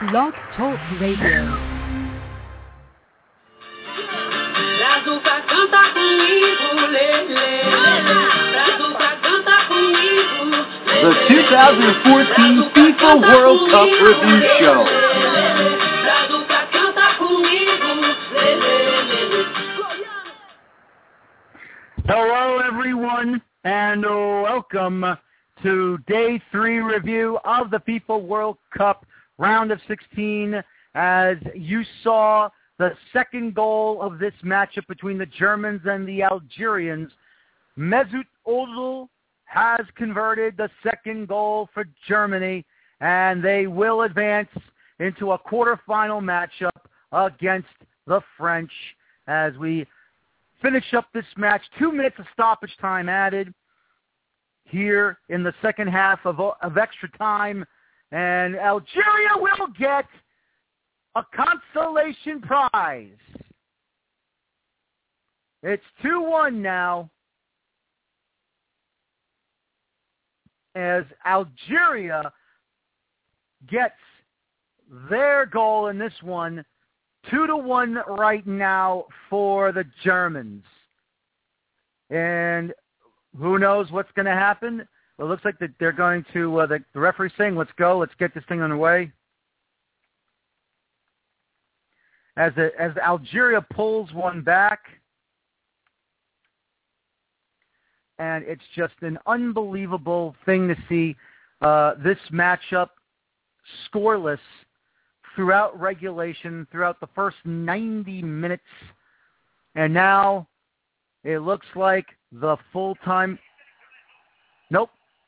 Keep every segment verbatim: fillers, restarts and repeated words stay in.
Blog Talk Radio. Brazuca canta comigo, lele. Brazuca canta comigo. The two thousand fourteen FIFA World Cup Review Show. Brazuca canta comigo, lele. Hello, everyone, and welcome to Day three review of the FIFA World Cup Round of sixteen. As you saw, the second goal of this matchup between the Germans and the Algerians, Mesut Ozil has converted the second goal for Germany, and they will advance into a quarterfinal matchup against the French as we finish up this match. Two minutes of stoppage time added here in the second half of, of extra time, and Algeria will get a consolation prize. It's two one now as Algeria gets their goal in this one. Two to one right now for the Germans. And who knows what's going to happen? Well, it looks like that they're going to, uh, the, the referee's saying, let's go, let's get this thing underway. As, the, as Algeria pulls one back, and it's just an unbelievable thing to see uh, this matchup scoreless throughout regulation, throughout the first ninety minutes. And now it looks like the full-time... Nope.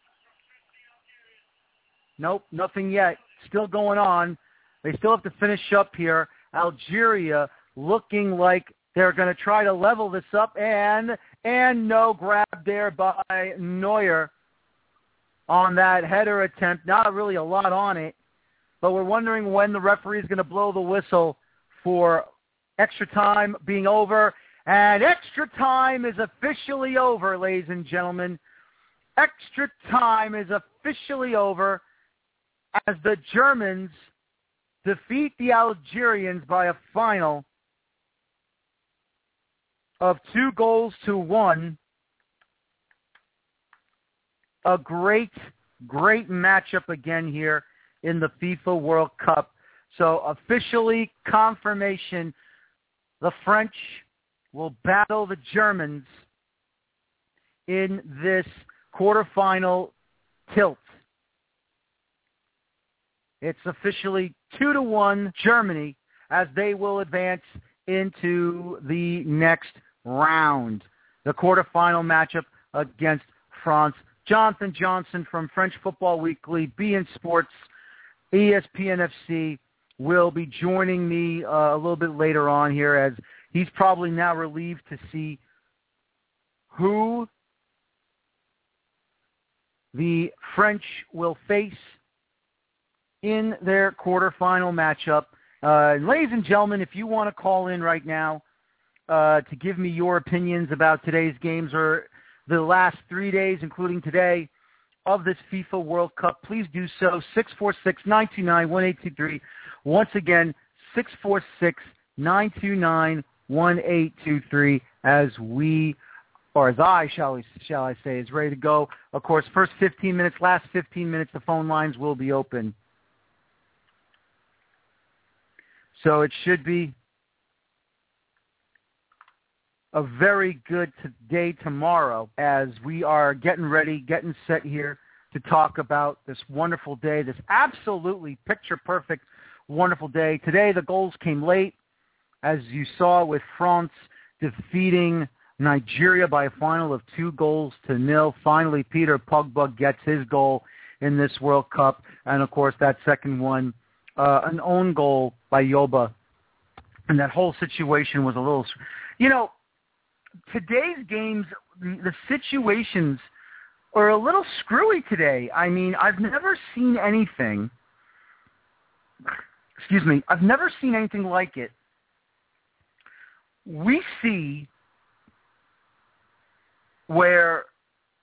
Nope, nothing yet. Still going on. They still have to finish up here. Algeria looking like they're going to try to level this up. And, and no grab there by Neuer on that header attempt. Not really a lot on it. But we're wondering when the referee is going to blow the whistle for extra time being over. And extra time is officially over, ladies and gentlemen. Extra time is officially over as the Germans defeat the Algerians by a final of two goals to one. A great, great matchup again here in the FIFA World Cup. So officially confirmation, the French will battle the Germans in this quarterfinal tilt. It's officially two to one Germany as they will advance into the next round. The quarterfinal matchup against France. Jonathan Johnson from French Football Weekly, B N Sports, E S P N F C will be joining me uh, a little bit later on here as he's probably now relieved to see who the French will face in their quarterfinal matchup. Uh, ladies and gentlemen, if you want to call in right now uh, to give me your opinions about today's games or the last three days, including today, of this FIFA World Cup, please do so. six four six, nine two nine, one eight two three. Once again, six four six, nine two nine, one eight two three as we, or as I, shall, we, shall I say, is ready to go. Of course, first fifteen minutes, last fifteen minutes, the phone lines will be open. So it should be a very good day tomorrow as we are getting ready, getting set here to talk about this wonderful day, this absolutely picture-perfect, wonderful day. Today the goals came late, as you saw with France defeating Nigeria by a final of two goals to nil. Finally, Peter Pogba gets his goal in this World Cup, and of course that second one, uh, an own goal by Yoba. And that whole situation was a little, you know, today's games, the situations are a little screwy today. I mean, I've never seen anything, excuse me, I've never seen anything like it. We see where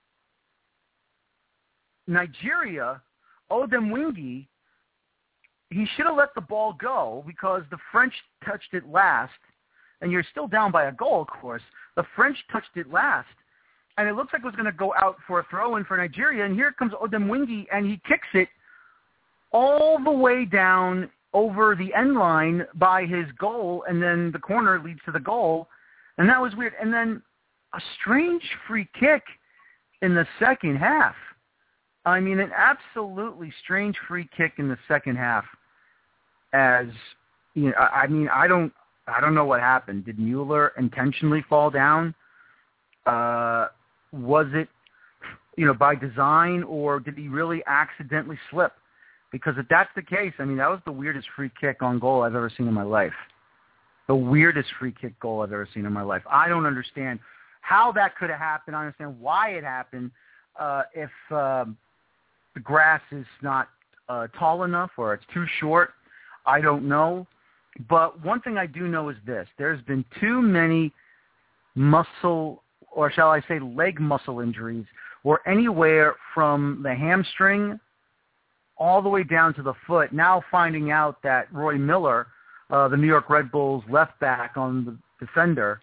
Nigeria, Odemwingie, he should have let the ball go because the French touched it last, and you're still down by a goal, of course. The French touched it last, and it looks like it was going to go out for a throw-in for Nigeria, and here comes Odemwingie, and he kicks it all the way down over the end line by his goal, and then the corner leads to the goal, and that was weird. And then a strange free kick in the second half. I mean, an absolutely strange free kick in the second half. As you know, I mean, I don't, I don't know what happened. Did Mueller intentionally fall down? Uh, was it, you know, by design, or did he really accidentally slip? Because if that's the case, I mean, that was the weirdest free kick on goal I've ever seen in my life. The weirdest free kick goal I've ever seen in my life. I don't understand how that could have happened. I understand why it happened. Uh, if um, the grass is not uh, tall enough or it's too short, I don't know. But one thing I do know is this. There's been too many muscle, or shall I say leg muscle injuries, or anywhere from the hamstring all the way down to the foot. Now finding out that Roy Miller, uh, the New York Red Bulls left back on the defender,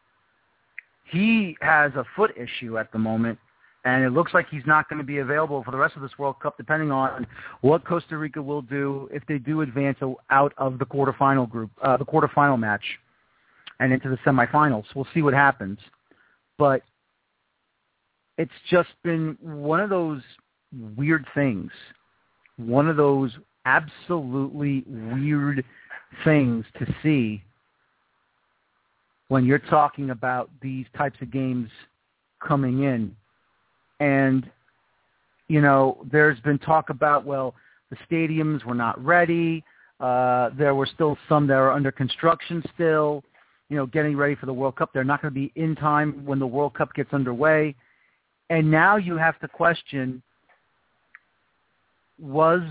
he has a foot issue at the moment, and it looks like he's not going to be available for the rest of this World Cup, depending on what Costa Rica will do if they do advance out of the quarterfinal group, uh, the quarterfinal match, and into the semifinals. We'll see what happens. But it's just been one of those weird things, one of those absolutely weird things to see when you're talking about these types of games coming in. And, you know, there's been talk about, well, the stadiums were not ready. Uh, there were still some that are under construction still, you know, getting ready for the World Cup. They're not going to be in time when the World Cup gets underway. And now you have to question, was,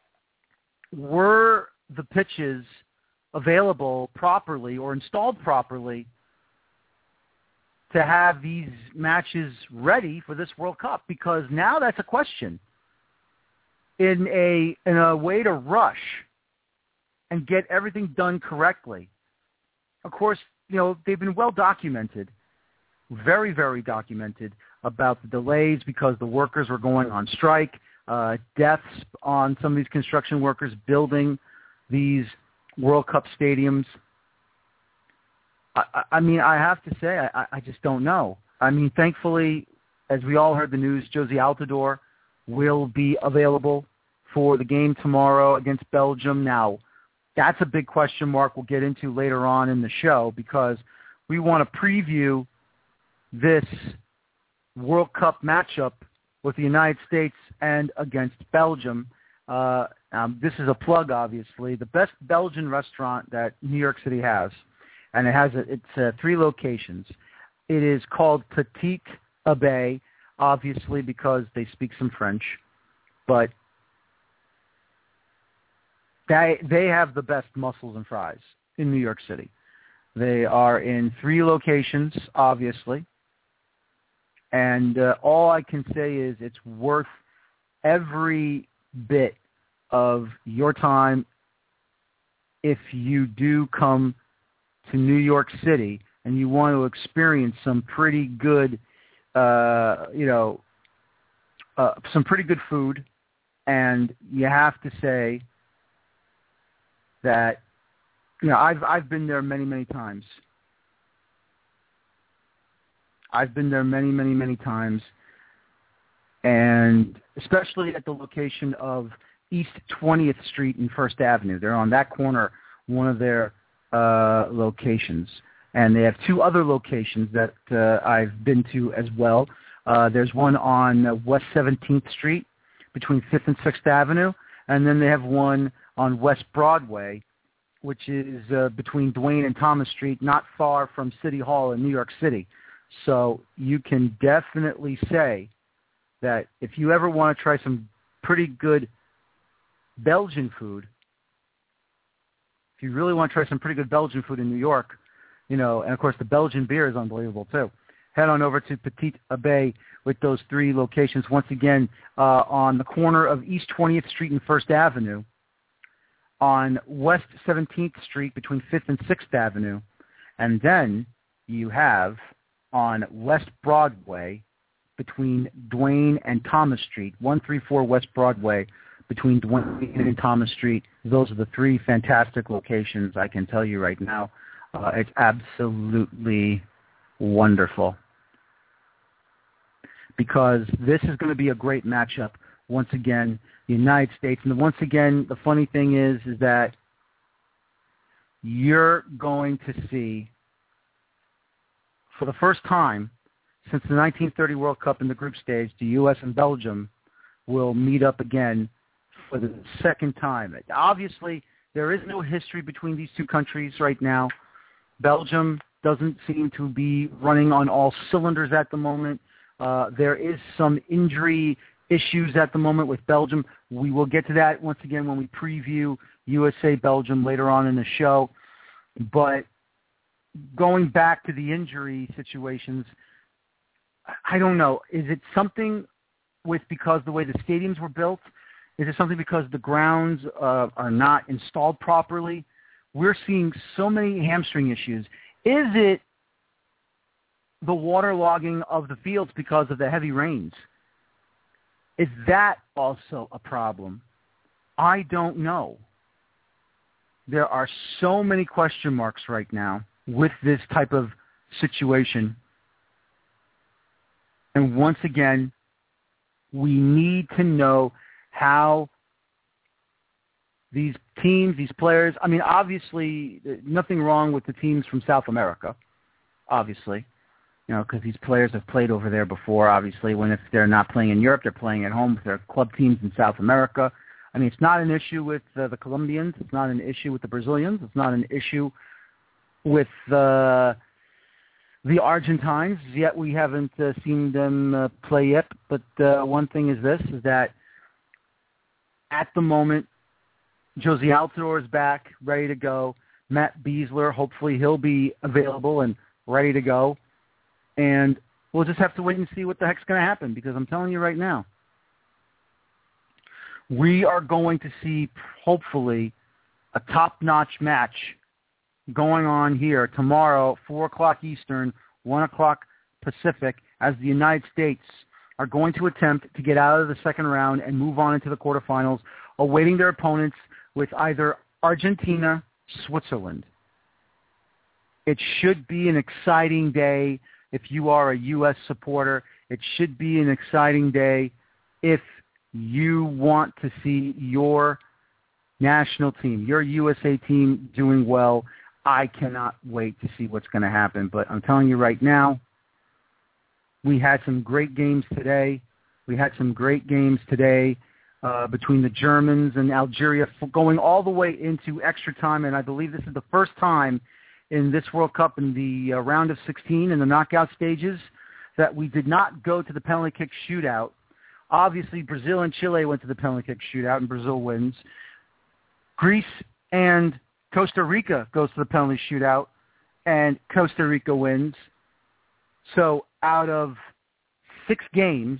were the pitches available properly or installed properly to have these matches ready for this World Cup? Because now that's a question. In a in a way to rush and get everything done correctly. Of course, you know, they've been well documented, very, very documented about the delays because the workers were going on strike, uh, deaths on some of these construction workers building these World Cup stadiums. I, I mean, I have to say, I, I just don't know. I mean, thankfully, as we all heard the news, Jozy Altidore will be available for the game tomorrow against Belgium. Now, that's a big question mark we'll get into later on in the show because we want to preview this World Cup matchup with the United States and against Belgium. Uh, um, this is a plug, obviously. The best Belgian restaurant that New York City has, and it has a, it's uh, three locations. It is called Petit Abbé, obviously because they speak some French, but they they have the best mussels and fries in New York City. They are in three locations, obviously, and uh, all I can say is it's worth every bit of your time if you do come to New York City and you want to experience some pretty good, uh, you know, uh, some pretty good food. And you have to say that, you know, I've I've been there many, many times. I've been there many, many, many times. And especially at the location of East twentieth Street and First Avenue. They're on that corner, one of their uh, locations. And they have two other locations that uh, I've been to as well. Uh, there's one on West seventeenth Street between fifth and sixth Avenue. And then they have one on West Broadway, which is uh, between Duane and Thomas Street, not far from City Hall in New York City. So you can definitely say that if you ever want to try some pretty good Belgian food, if you really want to try some pretty good Belgian food in New York, you know, and of course the Belgian beer is unbelievable too, head on over to Petit Abbé with those three locations. Once again, uh, on the corner of East twentieth Street and First Avenue on West seventeenth Street between fifth and sixth Avenue. And then you have on West Broadway between Duane and Thomas Street, one thirty-four West Broadway between Duane and Thomas Street. Those are the three fantastic locations, I can tell you right now. Uh, it's absolutely wonderful because this is going to be a great matchup. Once again, the United States. And once again, the funny thing is, is that you're going to see, for the first time since the nineteen thirty World Cup in the group stage, the U S and Belgium will meet up again for the second time. Obviously, there is no history between these two countries right now. Belgium doesn't seem to be running on all cylinders at the moment. Uh, there is some injury issues at the moment with Belgium. We will get to that once again when we preview U S A-Belgium later on in the show. But going back to the injury situations, I don't know. Is it something with because the way the stadiums were built? Is it something because the grounds uh, are not installed properly? We're seeing so many hamstring issues. Is it the waterlogging of the fields because of the heavy rains? Is that also a problem? I don't know. There are so many question marks right now with this type of situation. And once again, we need to know how these teams, these players, I mean, obviously, nothing wrong with the teams from South America, obviously, you know, because these players have played over there before, obviously, when if they're not playing in Europe, they're playing at home with their club teams in South America. I mean, it's not an issue with uh, the Colombians. It's not an issue with the Brazilians. It's not an issue with uh, the Argentines. Yet we haven't uh, seen them uh, play yet. But uh, one thing is this, is that at the moment, Jozy Altidore is back, ready to go. Matt Besler, hopefully he'll be available and ready to go. And we'll just have to wait and see what the heck's going to happen, because I'm telling you right now, we are going to see, hopefully, a top-notch match going on here tomorrow, four o'clock Eastern, one o'clock Pacific, as the United States are going to attempt to get out of the second round and move on into the quarterfinals, awaiting their opponents with either Argentina, Switzerland. It should be an exciting day if you are a U S supporter. It should be an exciting day if you want to see your national team, your U S A team doing well. I cannot wait to see what's going to happen. But I'm telling you right now, we had some great games today. We had some great games today uh, between the Germans and Algeria, going all the way into extra time. And I believe this is the first time in this World Cup in the uh, round of sixteen, in the knockout stages, that we did not go to the penalty kick shootout. Obviously, Brazil and Chile went to the penalty kick shootout, and Brazil wins. Greece and Costa Rica goes to the penalty shootout, and Costa Rica wins. So out of six games,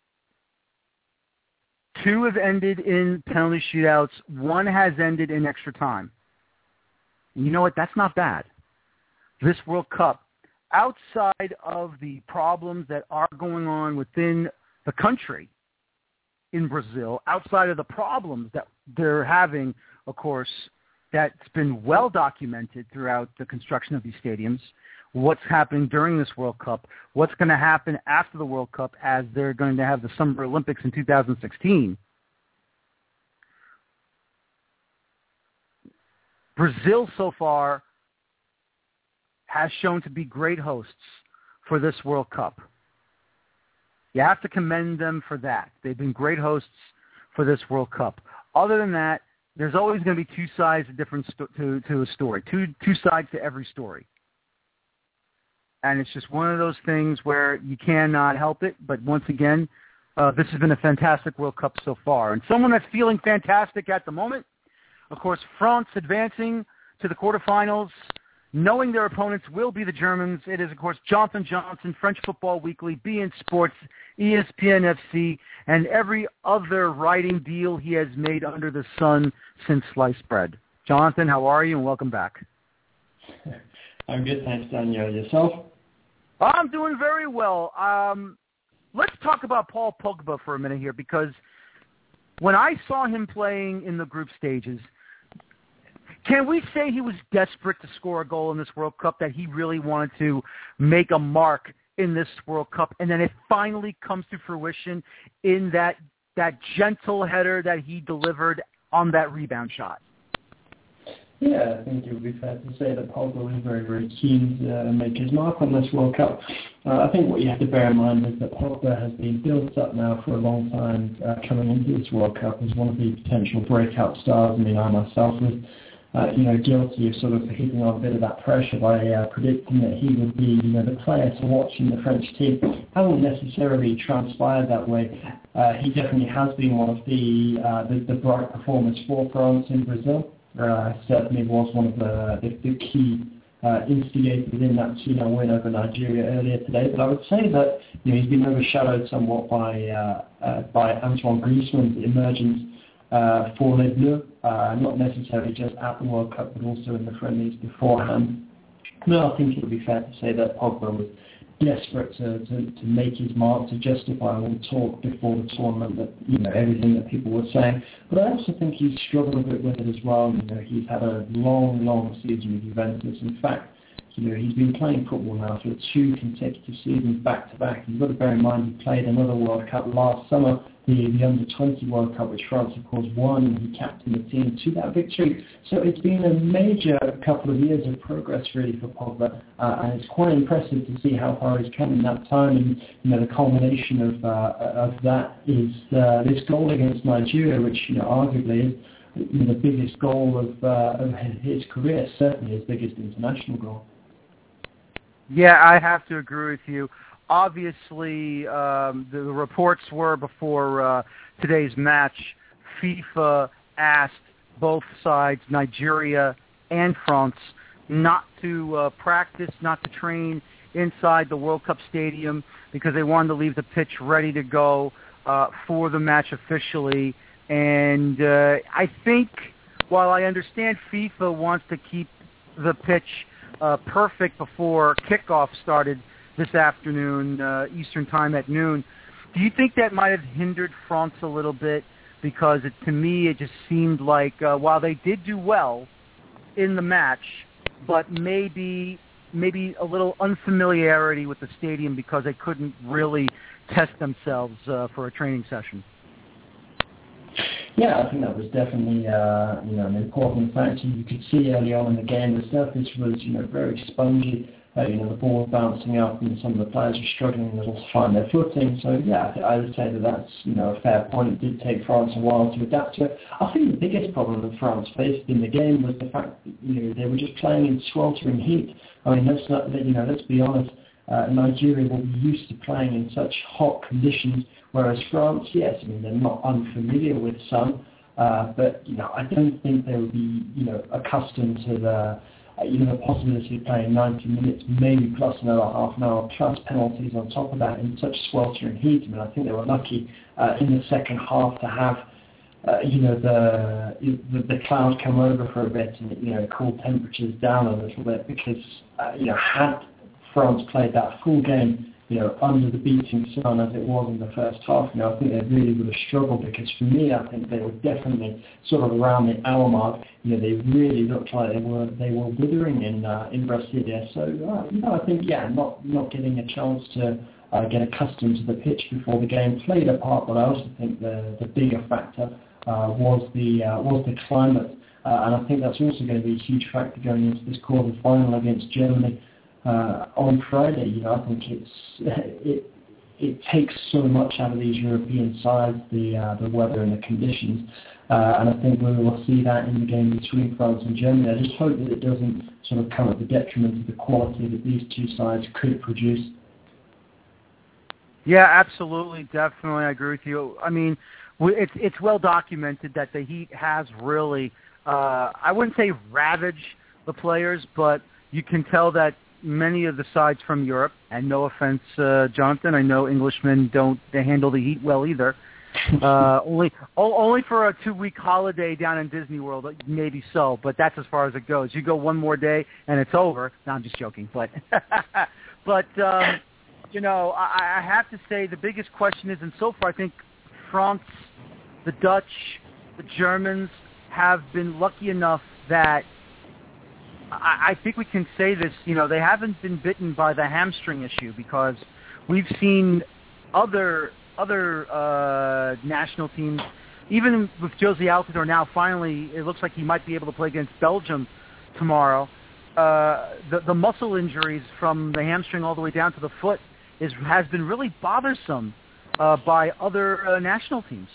two have ended in penalty shootouts. One has ended in extra time. And you know what? That's not bad. This World Cup, outside of the problems that are going on within the country in Brazil, outside of the problems that they're having, of course, that's been well documented throughout the construction of these stadiums, what's happening during this World Cup, what's going to happen after the World Cup as they're going to have the Summer Olympics in two thousand sixteen. Brazil so far has shown to be great hosts for this World Cup. You have to commend them for that. They've been great hosts for this World Cup. Other than that, there's always going to be two sides of different sto- to, to a story, two, two sides to every story. And it's just one of those things where you cannot help it. But once again, uh, this has been a fantastic World Cup so far. And someone that's feeling fantastic at the moment, of course, France advancing to the quarterfinals. knowing their opponents will be the Germans. It is, of course, Jonathan Johnson, French Football Weekly, B N Sports, E S P N F C, and every other writing deal he has made under the sun since sliced bread. Jonathan, how are you, and welcome back. I'm good, thanks, Daniel. Yourself? I'm doing very well. Um, let's talk about Paul Pogba for a minute here, because when I saw him playing in the group stages, can we say he was desperate to score a goal in this World Cup, that he really wanted to make a mark in this World Cup, and then it finally comes to fruition in that that gentle header that he delivered on that rebound shot? Yeah, I think it would be fair to say that Pogba was very, very keen to uh, make his mark on this World Cup. Uh, I think what you have to bear in mind is that Pogba has been built up now for a long time uh, coming into this World Cup as one of the potential breakout stars. I mean, I myself was uh, you know, guilty of sort of hitting on a bit of that pressure by uh, predicting that he would be, you know, the player to watch in the French team. Hasn't necessarily transpired that way. Uh, he definitely has been one of the, uh, the, the bright performers for France in Brazil. Uh, certainly was one of the, the, the key uh, instigators in that two nil win over Nigeria earlier today. But I would say that, you know, he's been overshadowed somewhat by uh, uh, by Antoine Griezmann's emergence uh, for Les Bleus, uh, not necessarily just at the World Cup, but also in the friendlies beforehand. No, I think it would be fair to say that Pogba was desperate to, to, to make his mark, to justify all the talk before the tournament, that, you know, everything that people were saying. But I also think he's struggled a bit with it as well. You know, he's had a long, long season with Juventus. In fact, you know, he's been playing football now for two consecutive seasons back to back. You've got to bear in mind he played another World Cup last summer, the, the under twenty World Cup, which France, of course, won, and he captained the team to that victory. So it's been a major couple of years of progress, really, for Pogba, uh, and it's quite impressive to see how far he's come in that time. And, you know, the culmination of uh, of that is uh, this goal against Nigeria, which, you know, arguably is, you know, the biggest goal of, uh, of his career, certainly his biggest international goal. Yeah, I have to agree with you. Obviously, um, the, the reports were before uh, today's match, FIFA asked both sides, Nigeria and France, not to uh, practice, not to train inside the World Cup stadium because they wanted to leave the pitch ready to go uh, for the match officially. And uh, I think, while I understand FIFA wants to keep the pitch Uh, perfect before kickoff started this afternoon, uh, Eastern time at noon. Do you think that might have hindered France a little bit? Because it, to me, it just seemed like uh, while they did do well in the match, but maybe maybe a little unfamiliarity with the stadium because they couldn't really test themselves uh, for a training session. Yeah, I think that was definitely uh, you know, an important factor. You could see early on in the game the surface was, you know, very spongy. Uh, you know, the ball was bouncing up, and some of the players were struggling a little to find their footing. So yeah, I would say that that's, you know, a fair point. It did take France a while to adapt to it. I think the biggest problem that France faced in the game was the fact that, you know, they were just playing in sweltering heat. I mean, let's not, you know, let's be honest. Uh, Nigeria will be used to playing in such hot conditions, whereas France, yes, I mean, they're not unfamiliar with sun, uh, but, you know, I don't think they would be, you know, accustomed to the, uh, you know, the possibility of playing ninety minutes, maybe plus another half an hour, plus penalties on top of that in such sweltering heat. I mean, I think they were lucky uh, in the second half to have, uh, you know, the, the the cloud come over for a bit and, you know, cool temperatures down a little bit, because, uh, you know, had France played that full game, you know, under the beating sun as it was in the first half, you know, I think they really would have struggled, because for me, I think they were definitely sort of around the hour mark. You know, they really looked like they were they were withering in uh, in Brasilia. So, uh, you know, I think, yeah, not not getting a chance to uh, get accustomed to the pitch before the game played a part, but I also think the the bigger factor uh, was the uh, was the climate, uh, and I think that's also going to be a huge factor going into this quarter final against Germany. Uh, on Friday. You know, I think it's it it takes so much out of these European sides, the uh, the weather and the conditions, uh, and I think we will see that in the game between France and Germany. I just hope that it doesn't sort of come at the detriment of the quality that these two sides could produce. Yeah, absolutely, definitely, I agree with you. I mean, it's it's well documented that the heat has really, uh, I wouldn't say ravaged the players, but you can tell that many of the sides from Europe, and no offense, uh, Jonathan, I know Englishmen don't they handle the heat well either. Uh, only only for a two-week holiday down in Disney World, maybe so, but that's as far as it goes. You go one more day and it's over. No, I'm just joking, but but um, you know, I, I have to say the biggest question is, and so far I think France, the Dutch, the Germans have been lucky enough that I, I think we can say this, you know, they haven't been bitten by the hamstring issue, because we've seen other other uh, national teams, even with Jozy Altidore now finally, it looks like he might be able to play against Belgium tomorrow. Uh, the, the muscle injuries from the hamstring all the way down to the foot is has been really bothersome uh, by other uh, national teams.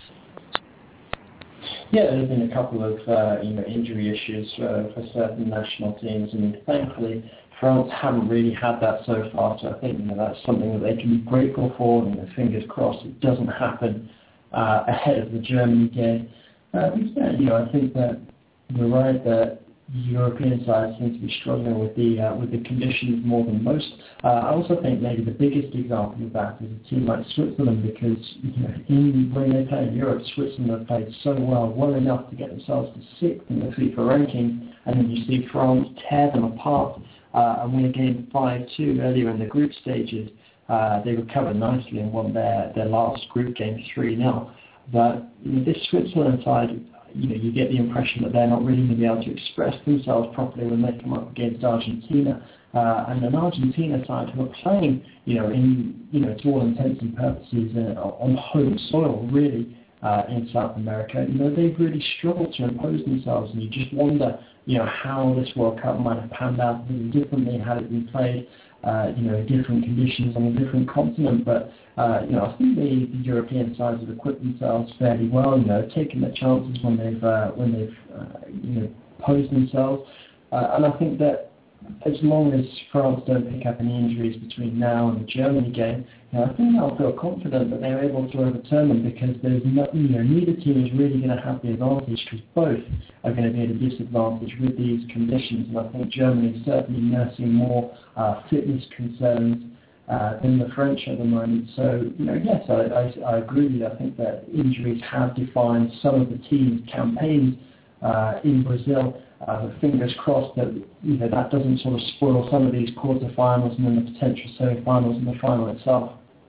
Yeah, there's been a couple of uh, you know injury issues uh, for certain national teams, and thankfully France haven't really had that so far. So I think you know that's something that they can be grateful for, and you know, fingers crossed it doesn't happen uh, ahead of the Germany game. Uh, but yeah, you know I think that you're right that European sides seem to be struggling with the uh, with the conditions more than most. Uh, I also think maybe the biggest example of that is a team like Switzerland, because you know, in, when they play in Europe, Switzerland have played so well, well enough to get themselves to sixth in the FIFA ranking, and then you see France tear them apart uh, and win a game five two earlier in the group stages. Uh, they recovered nicely and won their, their last group game three nil. But you know, this Switzerland side, you know, you get the impression that they're not really going to be able to express themselves properly when they come up against Argentina, uh, and an Argentina side who are playing, you know, in, you know, to all intents and purposes uh, on home soil, really, uh, in South America. You know, they've really struggled to impose themselves, and you just wonder, you know, how this World Cup might have panned out a little differently had it been played, uh, you know, in different conditions on a different continent. But Uh, you know, I think the, the European sides have equipped themselves fairly well. You know, taken their chances when they've uh, when they've uh, you know posed themselves, uh, and I think that as long as France don't pick up any injuries between now and the Germany game, you know, I think they'll feel confident that they're able to overturn them, because there's no, you know, neither team is really going to have the advantage, because both are going to be at a disadvantage with these conditions, and I think Germany is certainly nursing more uh, fitness concerns Uh, than the French at the moment. So, you know, yes, I, I, I agree with you. I think that injuries have defined some of the team's campaigns uh, in Brazil. Uh, fingers crossed that, you know, that doesn't sort of spoil some of these quarterfinals and then the potential semi-finals and the final itself.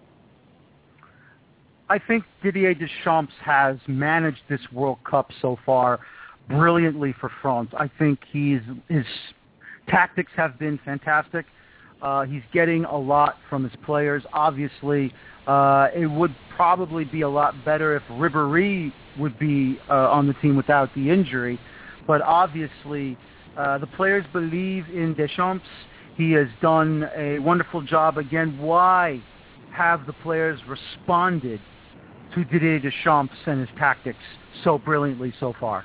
I think Didier Deschamps has managed this World Cup so far brilliantly for France. I think he's, his tactics have been fantastic. Uh, he's getting a lot from his players. Obviously, uh, it would probably be a lot better if Ribéry would be uh, on the team without the injury. But obviously, uh, the players believe in Deschamps. He has done a wonderful job. Again, why have the players responded to Didier Deschamps and his tactics so brilliantly so far?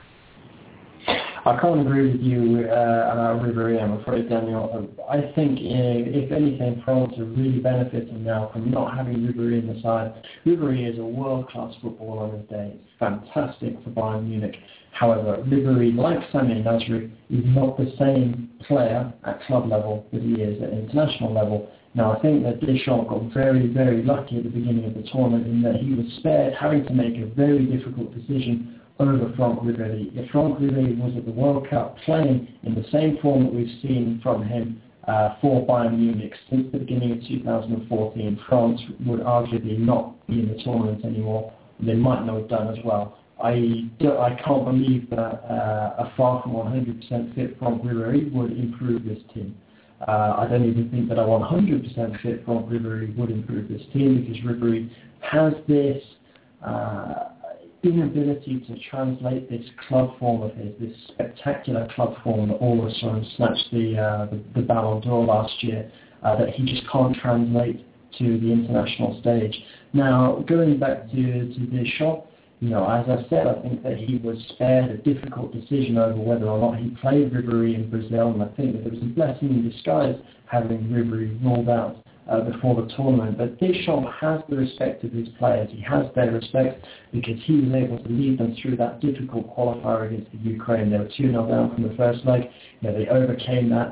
I can't agree with you uh, about Ribéry, I'm afraid, Daniel. I think, uh, if anything, France are really benefiting now from not having Ribéry in the side. Ribéry is a world-class footballer on his day. It's fantastic for Bayern Munich. However, Ribéry, like Samir Nasri, is not the same player at club level that he is at international level. Now, I think that Deschamps got very, very lucky at the beginning of the tournament in that he was spared having to make a very difficult decision over Franck Ribéry. If Franck Ribéry was at the World Cup playing in the same form that we've seen from him uh, for Bayern Munich since the beginning of two thousand fourteen, France would arguably not be in the tournament anymore. They might not have done as well. I, I can't believe that uh, a far from one hundred percent fit Franck Ribéry would improve this team. Uh, I don't even think that a one hundred percent fit Franck Ribéry would improve this team, because Ribéry has this uh, inability to translate this club form of his, this spectacular club form that all of a sudden snatched the, uh, the, the Ballon d'Or last year, uh, that he just can't translate to the international stage. Now, going back to, to Deschamps, you know, as I said, I think that he was spared a difficult decision over whether or not he played Ribéry in Brazil, and I think that it was a blessing in disguise having Ribéry ruled out Uh, before the tournament. But Deschamps has the respect of his players. He has their respect because he was able to lead them through that difficult qualifier against the Ukraine. They were two nil down from the first leg. You know, they overcame that.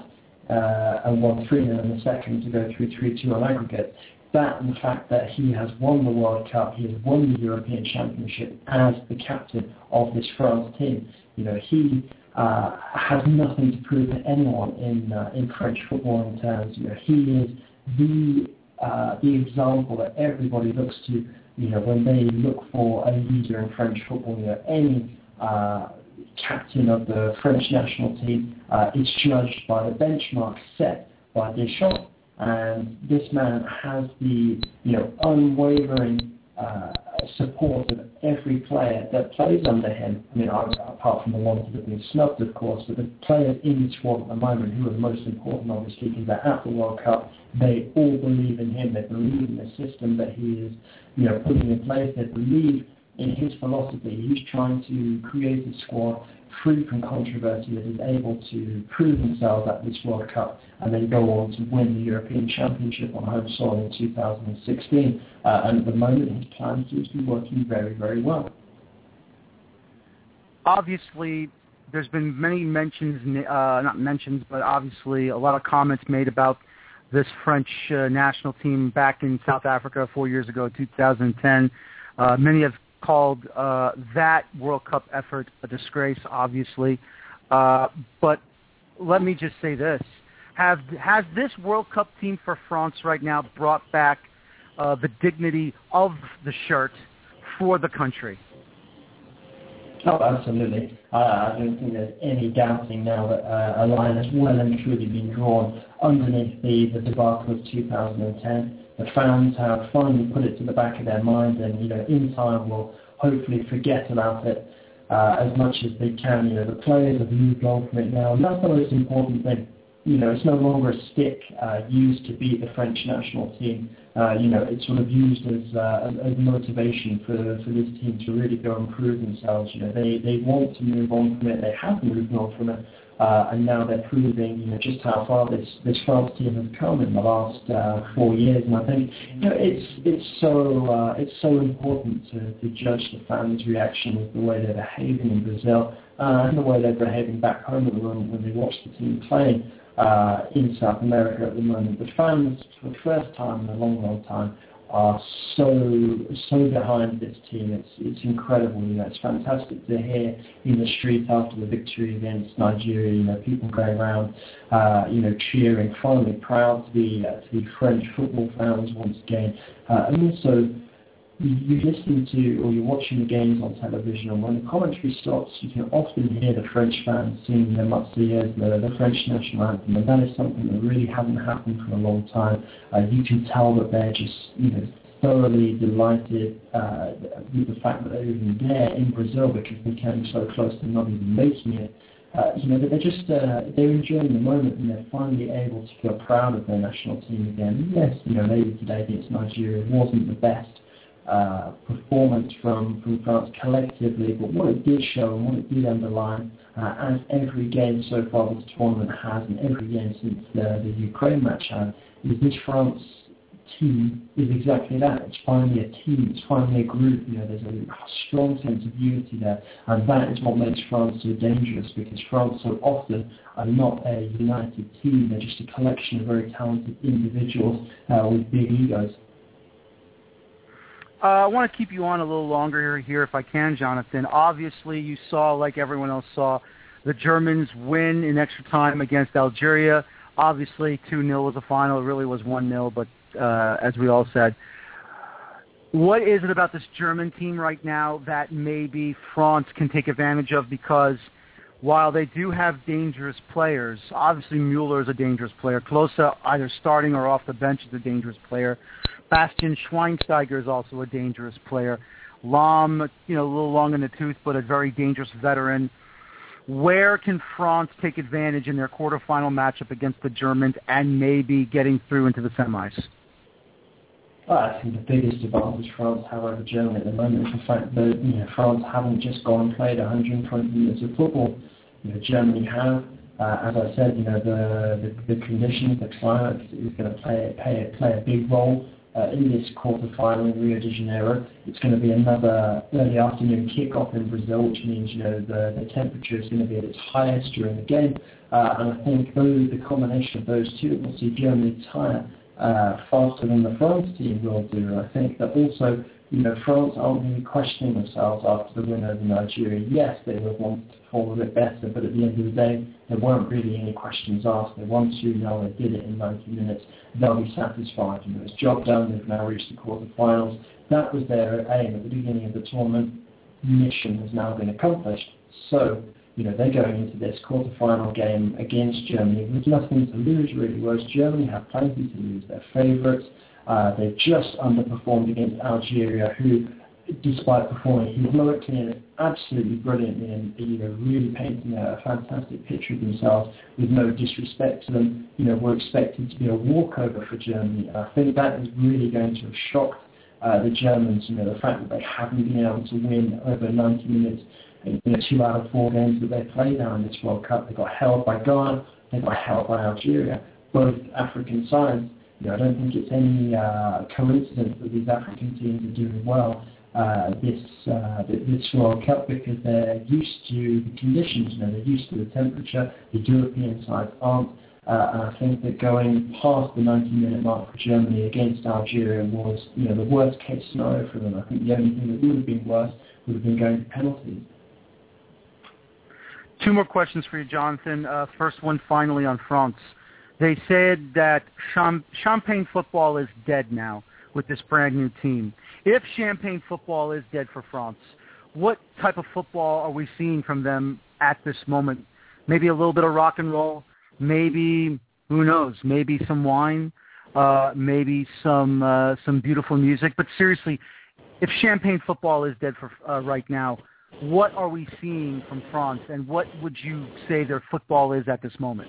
uh, and won three nil in the second to go through three two on aggregate. That and the fact that he has won the World Cup, he has won the European Championship as the captain of this France team. You know, he uh, has nothing to prove to anyone in uh, in French football in terms. You know, he is the uh, the example that everybody looks to. You know, when they look for a leader in French football, you know, any uh, captain of the French national team uh, is judged by the benchmark set by Deschamps. And this man has the, you know, unwavering uh, support of every player that plays under him. I mean, apart from the ones that have been snubbed, of course, but the players in the squad at the moment, who are the most important, obviously, because they're at the World Cup, they all believe in him. They believe in the system that he is, you know, putting in place. They believe in his philosophy. He's trying to create a squad free from controversy that is able to prove themselves at this World Cup and then go on to win the European Championship on home soil in two thousand sixteen. Uh, and at the moment, his plan seems to be working very, very well. Obviously, there's been many mentions, uh, not mentions, but obviously a lot of comments made about this French uh, national team back in South Africa four years ago, two thousand ten. Uh, many have called uh, that World Cup effort a disgrace, obviously. Uh, but let me just say this. Have, has this World Cup team for France right now brought back uh, the dignity of the shirt for the country? Oh, absolutely. Uh, I don't think there's any doubting now that uh, a line has well and truly been drawn underneath the, the debacle of two thousand ten. The fans have finally put it to the back of their mind, and, you know, in time will hopefully forget about it uh, as much as they can. You know, the players have moved on from it now, and that's the most important thing. You know, it's no longer a stick uh, used to beat the French national team. Uh, you know, it's sort of used as, uh, as, as motivation for, for this team to really go and prove themselves. You know, they, they want to move on from it. They have moved on from it. Uh, and now they're proving, you know, just how far this, this France team has come in the last uh, four years. And I think, you know, it's it's so uh, it's so important to, to judge the fans' reaction with the way they're behaving in Brazil uh, and the way they're behaving back home at the moment when they watch the team playing uh, in South America at the moment. The fans, for the first time in a long, long time, are so so behind this team. It's it's incredible. You know, it's fantastic to hear in the streets after the victory against Nigeria. You know, people going around, uh, you know, cheering, finally proud to be uh, to be French football fans once again. Uh, and also, you, you listen to or you're watching the games on television, and when the commentary stops, you can often hear the French fans singing the Marseillaise, the, the French national anthem, and that is something that really hasn't happened for a long time. Uh, you can tell that they're just, you know, thoroughly delighted uh, with the fact that they're even there in Brazil, because they came so close to not even making it. Uh, you know, that they're just uh, they're enjoying the moment, and they're finally able to feel proud of their national team again. Yes, you know, maybe today against Nigeria wasn't the best Uh, performance from, from France collectively, but what it did show and what it did underline, uh, as every game so far this tournament has, and every game since the, the Ukraine match had, is this France team is exactly that. It's finally a team, it's finally a group. You know, there's a strong sense of unity there, and that is what makes France so dangerous, because France so often are not a united team. They're just a collection of very talented individuals uh, with big egos. Uh, I want to keep you on a little longer here if I can, Jonathan. Obviously, you saw, like everyone else saw, the Germans win in extra time against Algeria. Obviously, two nil was the final. It really was one nil, but uh, as we all said. What is it about this German team right now that maybe France can take advantage of? Because while they do have dangerous players, obviously Müller is a dangerous player. Klose, either starting or off the bench, is a dangerous player. Bastian Schweinsteiger is also a dangerous player. Lahm, you know, a little long in the tooth, but a very dangerous veteran. Where can France take advantage in their quarterfinal matchup against the Germans and maybe getting through into the semis? Well, I think the biggest advantage France have over Germany at the moment is the fact that, you know, France haven't just gone and played one hundred twenty minutes of football. You know, Germany have. Uh, as I said, you know, the, the, the conditions, the climate is going to play, play, play a big role uh, in this quarter-final in Rio de Janeiro. It's going to be another early afternoon kick-off in Brazil, which means, you know, the, the temperature is going to be at its highest during the game. Uh, and I think those, the combination of those two will see Germany tire uh, faster than the France team will do. I think that also, you know, France aren't really questioning themselves after the win over Nigeria. Yes, they would want to perform a bit better, but at the end of the day, there weren't really any questions asked. They won two nil, they did it in ninety minutes. They'll be satisfied. You know, it's job done. They've now reached the quarterfinals. That was their aim at the beginning of the tournament. Mission has now been accomplished. So, you know, they're going into this quarterfinal game against Germany with nothing to lose, really, whereas Germany have plenty to lose. They're favourites. Uh, they've just underperformed against Algeria, who, despite performing heroically and absolutely brilliantly and, you know, really painting a fantastic picture of themselves with no disrespect to them, you know, were expected to be a walkover for Germany. And I think that is really going to have shocked uh, the Germans, you know, the fact that they haven't been able to win over ninety minutes. You know, two out of four games that they played now in this World Cup. They got held by Ghana, they got held by Algeria, both African sides. You know, I don't think it's any uh, coincidence that these African teams are doing well uh, this uh, this World Cup because they're used to the conditions. You know, they're used to the temperature. The European sides aren't. Uh, and I think that going past the ninety-minute mark for Germany against Algeria was, you know, the worst case scenario for them. I think the only thing that would have been worse would have been going to penalties. Two more questions for you, Jonathan. Uh, first one, finally, on France. They said that cham- champagne football is dead now with this brand new team. If champagne football is dead for France, what type of football are we seeing from them at this moment? Maybe a little bit of rock and roll, maybe, who knows, maybe some wine, uh, maybe some uh, some beautiful music. But seriously, if champagne football is dead for uh, right now, what are we seeing from France, and what would you say their football is at this moment?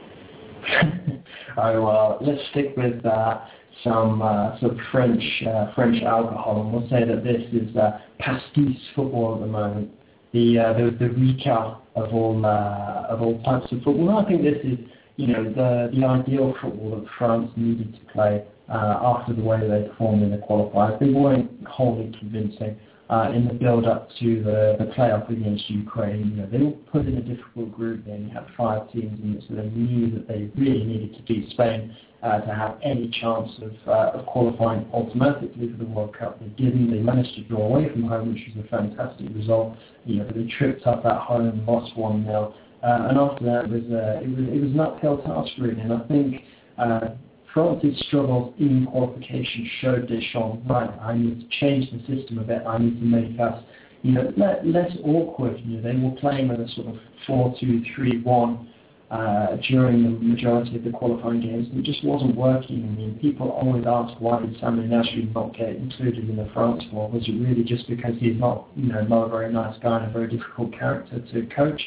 Oh, well, let's stick with uh, some uh, sort of French uh, French alcohol, and we'll say that this is uh, pastis football at the moment, the uh, the, the Ricard of all uh, of all types of football. I think this is, you know, the the ideal football that France needed to play uh, after the way they performed in the qualifiers. They weren't wholly convincing. Uh, in the build-up to the, the playoff against Ukraine, you know, they were put in a difficult group. They only had five teams in it, so they knew that they really needed to beat Spain uh, to have any chance of, uh, of qualifying automatically for the World Cup. They didn't. They managed to draw away from home, which was a fantastic result. You know, but they tripped up at home and lost one nil. Uh, and after that, it was, uh, it was it was an uphill task, really. And I think uh, France's struggles in qualification showed Deschamps, right, I need to change the system a bit. I need to make us, you know, le- less awkward. You know, they were playing with a sort of four two three one uh, during the majority of the qualifying games, and it just wasn't working. I mean, people always ask, why did Sami Nasri not get included in the France squad? Was it really just because he's not, you know, not a very nice guy and a very difficult character to coach?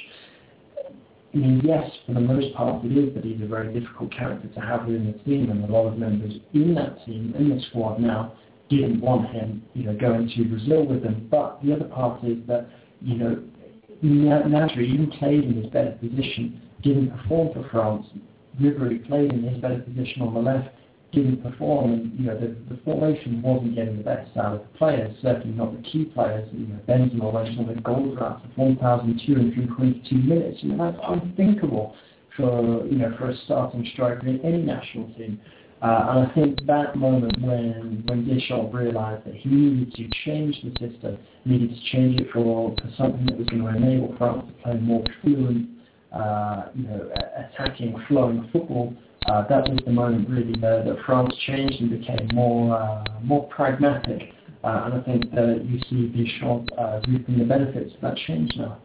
I mean, yes, for the most part it is that he's a very difficult character to have within the team, and a lot of members in that team, in the squad now, didn't want him, you know, going to Brazil with them. But the other part is that, you know, Nasri even played in his better position, didn't perform for France. Ribery played in his better position on the left, didn't perform, and, you know, the, the formation wasn't getting the best out of the players, certainly not the key players. You know, Benzema went on a goal drought for one thousand two hundred twenty-two minutes, and that's unthinkable for, you know, for a starting striker in any national team. Uh, and I think that moment when when Deschamps realised that he needed to change the system, needed to change it for, for something that was going to enable France to play more fluent, uh, you know, attacking, flowing football. Uh, that was the moment really uh, that France changed and became more uh, more pragmatic, uh, and I think that you see Deschamps uh, reaping the benefits of that change now.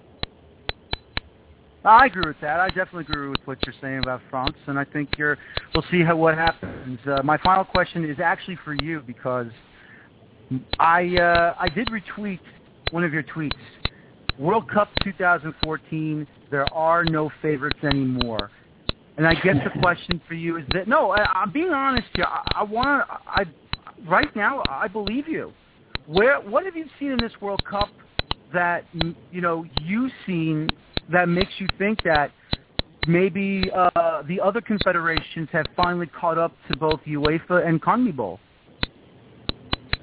I agree with that. I definitely agree with what you're saying about France, and I think you're. We'll see how what happens. Uh, my final question is actually for you, because I uh, I did retweet one of your tweets. World Cup twenty fourteen. There are no favorites anymore. And I guess the question for you is that, no, I, I'm being honest here. I, I want to, I, right now, I believe you. Where, what have you seen in this World Cup that, you know, you've seen that makes you think that maybe uh, the other confederations have finally caught up to both UEFA and CONMEBOL?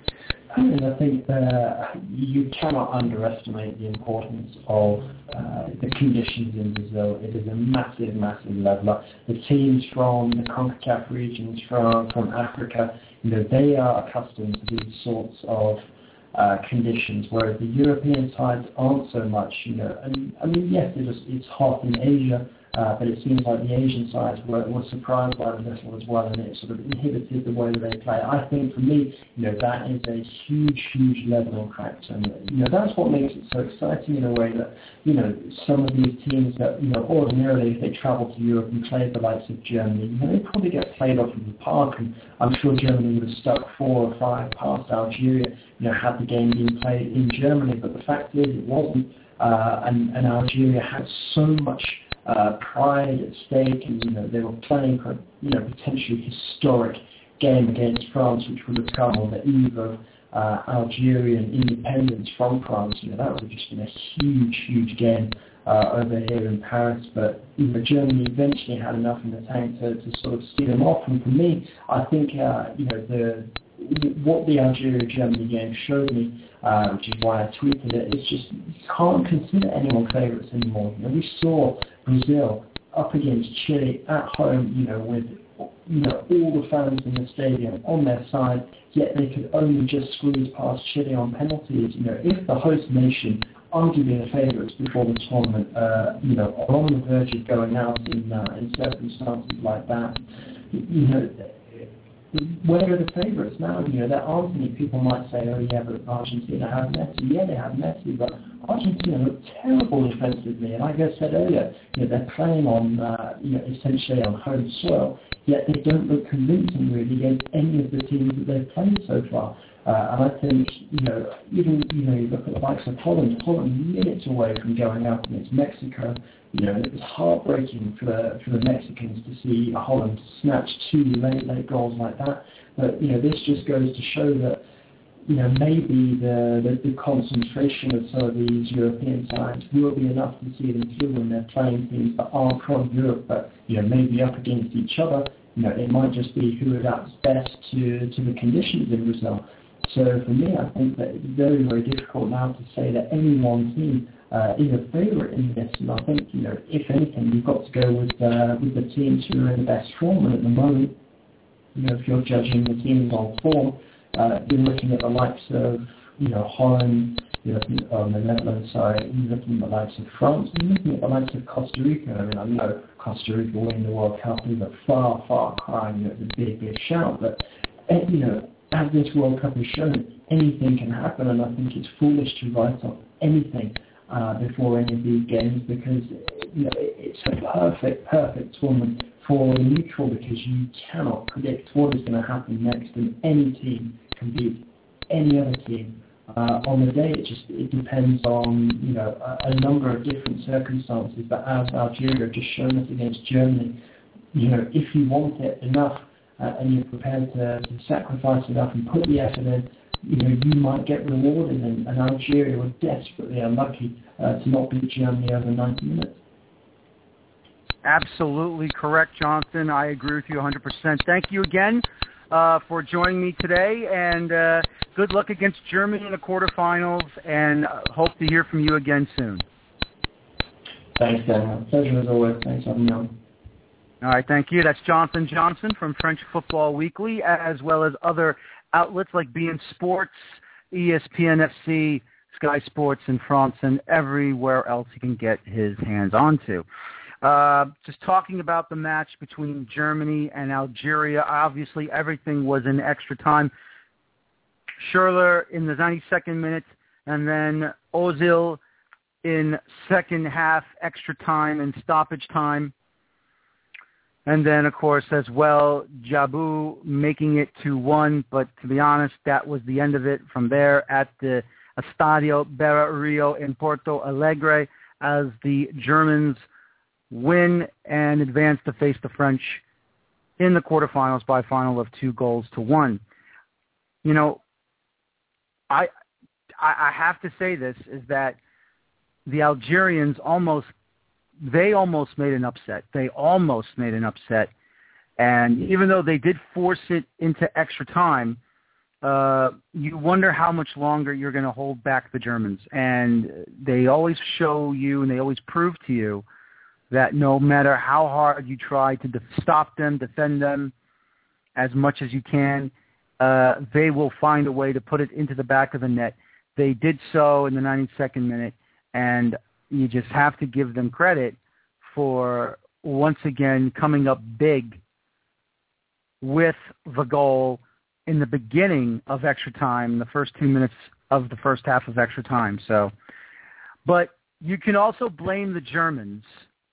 I mean, I think uh, you cannot underestimate the importance of uh, the conditions in Brazil. It is a massive, massive leveler. The teams from the CONCACAF regions, from from Africa, you know, they are accustomed to these sorts of uh, conditions, whereas the European sides aren't so much. You know, and I mean, yes, it is, it's hot in Asia. Uh, but it seems like the Asian sides were, were surprised by the little as well, and it sort of inhibited the way that they play. I think for me, you know, that is a huge, huge leveling factor, and you know that's what makes it so exciting in a way that you know some of these teams that you know ordinarily if they travel to Europe and play the likes of Germany, you know they probably get played off in the park, and I'm sure Germany would have stuck four or five past Algeria, you know, had the game been played in Germany. But the fact is, it wasn't, uh, and, and Algeria had so much Uh, pride at stake, and you know they were playing for you know potentially historic game against France, which would have come on the eve of uh, Algerian independence from France. You know that would have just been a huge, huge game uh, over here in Paris. But you know Germany eventually had enough in the tank to, to sort of see them off. And for me, I think uh, you know the what the Algeria-Germany game showed me, uh, which is why I tweeted it, is just you can't consider anyone favourites anymore. You know, we saw Brazil up against Chile at home, you know, with you know all the fans in the stadium on their side, yet they could only just squeeze past Chile on penalties. You know, if the host nation, arguably the favourites before the tournament, uh, you know, are on the verge of going out in uh, in circumstances like that, you know. Where are the favourites now? You know, there aren't any. People might say, oh yeah, but Argentina have Messi. Yeah, they have Messi, but Argentina look terrible defensively. And like I said earlier, you know, they're playing on, uh, you know, essentially on home soil, yet they don't look convincing really against any of the teams that they've played so far. Uh, and I think, you know, even, you know, you look at the likes of Holland, Holland minutes away from going out against Mexico. You know, it was heartbreaking for the for the Mexicans to see Holland snatch two late late goals like that. But you know, this just goes to show that you know maybe the, the the concentration of some of these European sides will be enough to see them through when they're playing teams that aren't from Europe, but you know maybe up against each other. You know, it might just be who adapts best to to the conditions in Brazil. So for me, I think that it's very very difficult now to say that any one team Uh, is a favourite in this, and I think you know if anything, you've got to go with uh, with the teams who are in the best form. And at the moment, you know, if you're judging the teams on form, uh, you're looking at the likes of you know Holland, you're looking at oh, the Netherlands, sorry, you're looking at the likes of France, and you're looking at the likes of Costa Rica. I mean, I know Costa Rica winning the World Cup is a far, far cry. You know, it's a big, big shout, but you know, as this World Cup has shown, anything can happen, and I think it's foolish to write off anything Uh, before any of these games, because you know it's a perfect, perfect tournament for the neutral, because you cannot predict what is going to happen next, and any team can beat any other team uh, on the day. It just it depends on you know a, a number of different circumstances. But as Algeria have just shown us against Germany, you know if you want it enough uh, and you're prepared to, to sacrifice enough and put the effort in, you know, you might get rewarded, and, and Algeria were desperately unlucky uh, to not beat Germany over ninety minutes. Absolutely correct, Jonathan. I agree with you one hundred percent. Thank you again uh, for joining me today, and uh, good luck against Germany in the quarterfinals, and uh, hope to hear from you again soon. Thanks, Dan. Pleasure as always. Thanks for having me on. All right, thank you. That's Jonathan Johnson from French Football Weekly, as well as other outlets like beIN Sports, E S P N F C, Sky Sports in France, and everywhere else he can get his hands onto. Uh, just talking about the match between Germany and Algeria, obviously everything was in extra time. Schürrle in the ninety-second minute, and then Ozil in second half extra time and stoppage time. And then, of course, as well, Djabou making it two one. But to be honest, that was the end of it from there at the Estadio Beira Rio in Porto Alegre, as the Germans win and advance to face the French in the quarterfinals by a final of two goals to one. You know, I I have to say this, is that the Algerians almost They almost made an upset. They almost made an upset. And even though they did force it into extra time, uh, you wonder how much longer you're going to hold back the Germans. And they always show you and they always prove to you that no matter how hard you try to de- stop them, defend them as much as you can, uh, they will find a way to put it into the back of the net. They did so in the ninety-second minute, and you just have to give them credit for once again coming up big with the goal in the beginning of extra time, the first two minutes of the first half of extra time. So, but you can also blame the Germans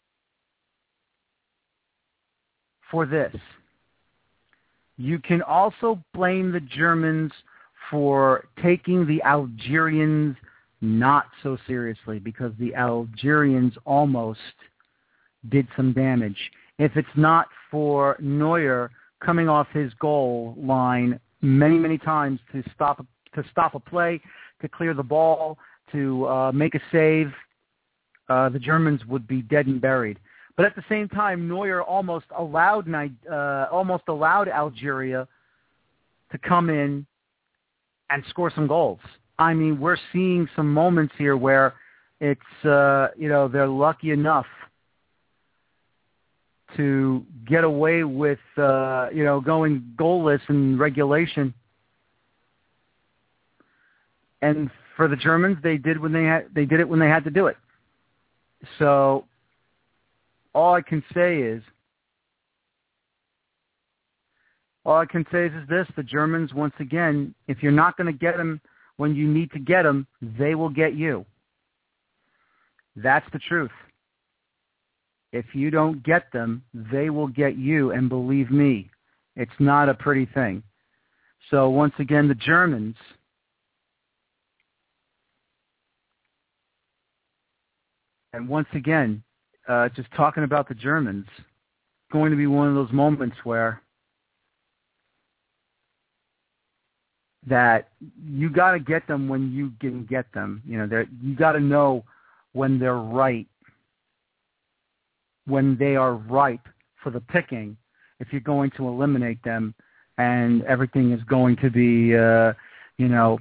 for this. You can also blame the Germans for taking the Algerians not so seriously, because the Algerians almost did some damage. If it's not for Neuer coming off his goal line many, many times to stop to stop a play, to clear the ball, to uh, make a save, uh, the Germans would be dead and buried. But at the same time, Neuer almost allowed uh, almost allowed Algeria to come in and score some goals. I mean, we're seeing some moments here where it's uh, you know they're lucky enough to get away with uh, you know going goalless in regulation. And for the Germans, they did when they had they did it when they had to do it. So all I can say is all I can say is, is this: the Germans, once again, if you're not going to get them when you need to get them, they will get you. That's the truth. If you don't get them, they will get you, and believe me, it's not a pretty thing. So once again, the Germans, and once again, uh, just talking about the Germans, it's going to be one of those moments where that you got to get them when you can get them. You know, you got to know when they're right, when they are ripe for the picking, if you're going to eliminate them, and everything is going to be, uh, you know,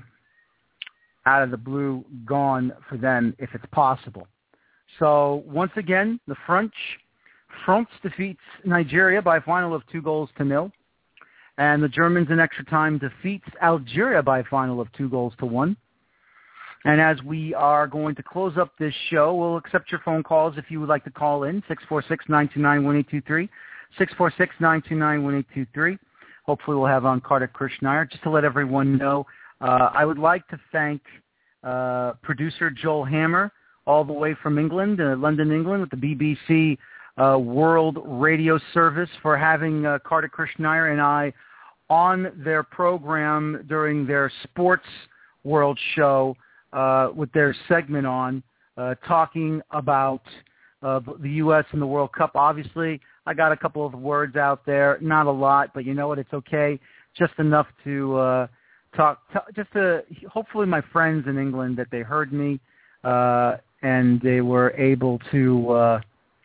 out of the blue, gone for them if it's possible. So once again, the French, France defeats Nigeria by a final of two goals to nil. And the Germans in extra time defeats Algeria by a final of two goals to one. And as we are going to close up this show, we'll accept your phone calls if you would like to call in, six four six, nine two nine, one eight two three, six four six, nine two nine, one eight two three. Hopefully we'll have on Carter Krishnaiyer. Just to let everyone know, uh, I would like to thank uh, producer Joel Hammer, all the way from England, uh, London, England, with the B B C uh, World Radio Service, for having uh, Carter Krishnaiyer and I on their program during their Sports World show uh, with their segment on, uh, talking about uh, the U S and the World Cup. Obviously, I got a couple of words out there, not a lot, but you know what, it's okay, just enough to uh, talk, t- just to, hopefully my friends in England, that they heard me uh, and they were able to uh,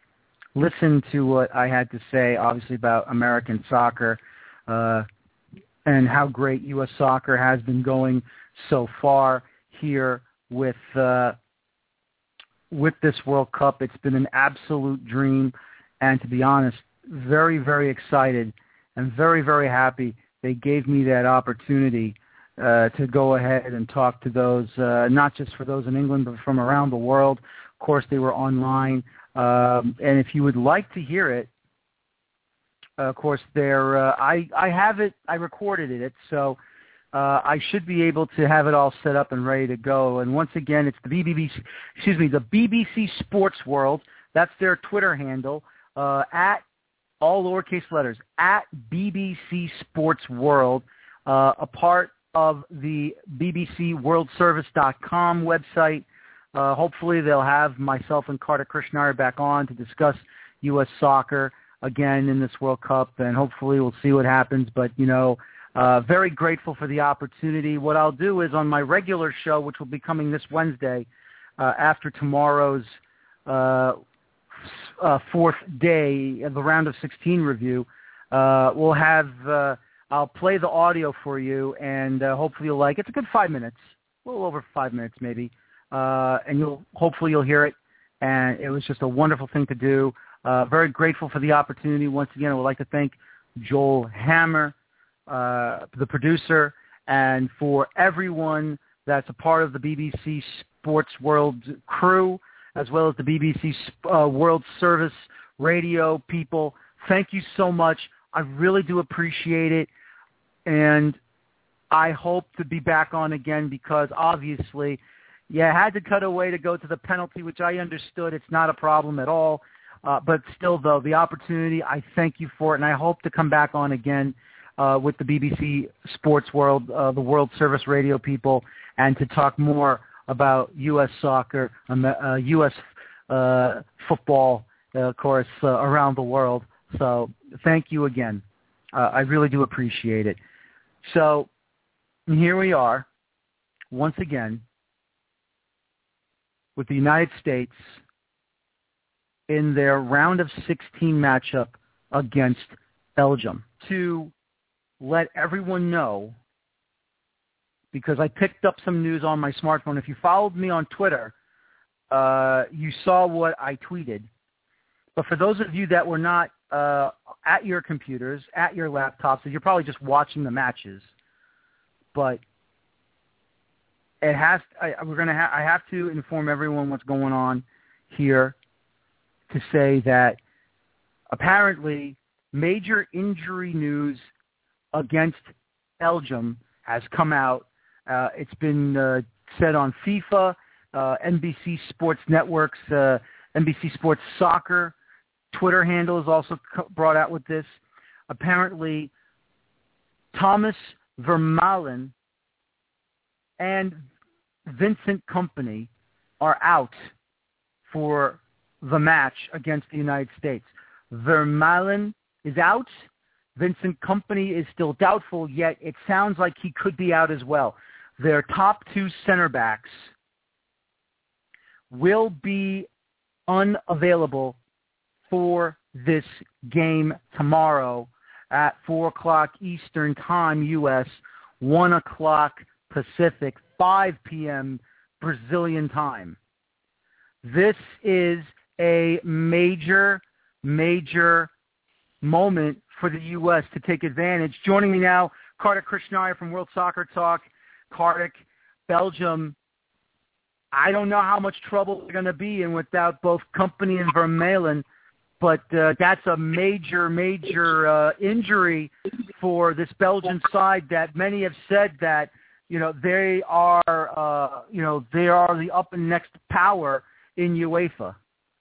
listen to what I had to say, obviously, about American soccer, uh, and how great U S soccer has been going so far here with uh, with this World Cup. It's been an absolute dream, and to be honest, very, very excited and very, very happy they gave me that opportunity uh, to go ahead and talk to those, uh, not just for those in England, but from around the world. Of course, they were online, um, and if you would like to hear it, Uh, of course, there. Uh, I I have it. I recorded it, so uh, I should be able to have it all set up and ready to go. And once again, it's the B B C. Excuse me, the B B C Sports World. That's their Twitter handle. Uh, at all lowercase letters, at B B C Sports World. Uh, a part of the B B C World Service dot com website. Uh, hopefully, they'll have myself and Carter Krishnaiyer back on to discuss U S soccer again in this World Cup, and hopefully we'll see what happens. But, you know, uh, very grateful for the opportunity. What I'll do is on my regular show, which will be coming this Wednesday, uh, after tomorrow's uh, uh, fourth day of the round of sixteen review, uh, we'll have uh, I'll play the audio for you, and uh, hopefully you'll like it. It's a good five minutes, a little over five minutes maybe, uh, and you'll hopefully you'll hear it. And it was just a wonderful thing to do. Uh, very grateful for the opportunity. Once again, I would like to thank Joel Hammer, uh, the producer, and for everyone that's a part of the B B C Sports World crew, as well as the B B C uh, World Service Radio people. Thank you so much. I really do appreciate it. And I hope to be back on again because obviously, yeah, I had to cut away to go to the penalty, which I understood. It's not a problem at all. Uh, but still, though, the opportunity, I thank you for it, and I hope to come back on again uh, with the B B C Sports World, uh, the World Service Radio people, and to talk more about U S soccer, um, uh, U S uh, football, uh, of course, uh, around the world. So thank you again. Uh, I really do appreciate it. So here we are, once again, with the United States in their round of sixteen matchup against Belgium. To let everyone know, because I picked up some news on my smartphone. If you followed me on Twitter, uh, you saw what I tweeted. But for those of you that were not uh, at your computers, at your laptops, you're probably just watching the matches. But it has. I, we're gonna. Ha- I have to inform everyone what's going on here. To say that apparently major injury news against Belgium has come out. Uh, it's been uh, said on FIFA, uh, N B C Sports Network's uh, N B C Sports Soccer Twitter handle is also brought out with this. Apparently, Thomas Vermaelen and Vincent Kompany are out for the match against the United States. Vermaelen is out. Vincent Kompany is still doubtful, yet it sounds like he could be out as well. Their top two center backs will be unavailable for this game tomorrow at four o'clock Eastern Time, U S, one o'clock Pacific, five p.m. Brazilian time. This is a major, major moment for the U S to take advantage. Joining me now, Kartik Krishnaiyer from World Soccer Talk. Kartik, Belgium, I don't know how much trouble they're going to be in without both Kompany and Vermaelen, but uh, that's a major, major uh, injury for this Belgian side that many have said that, you know, they are, uh, you know, they are the up and next power in UEFA.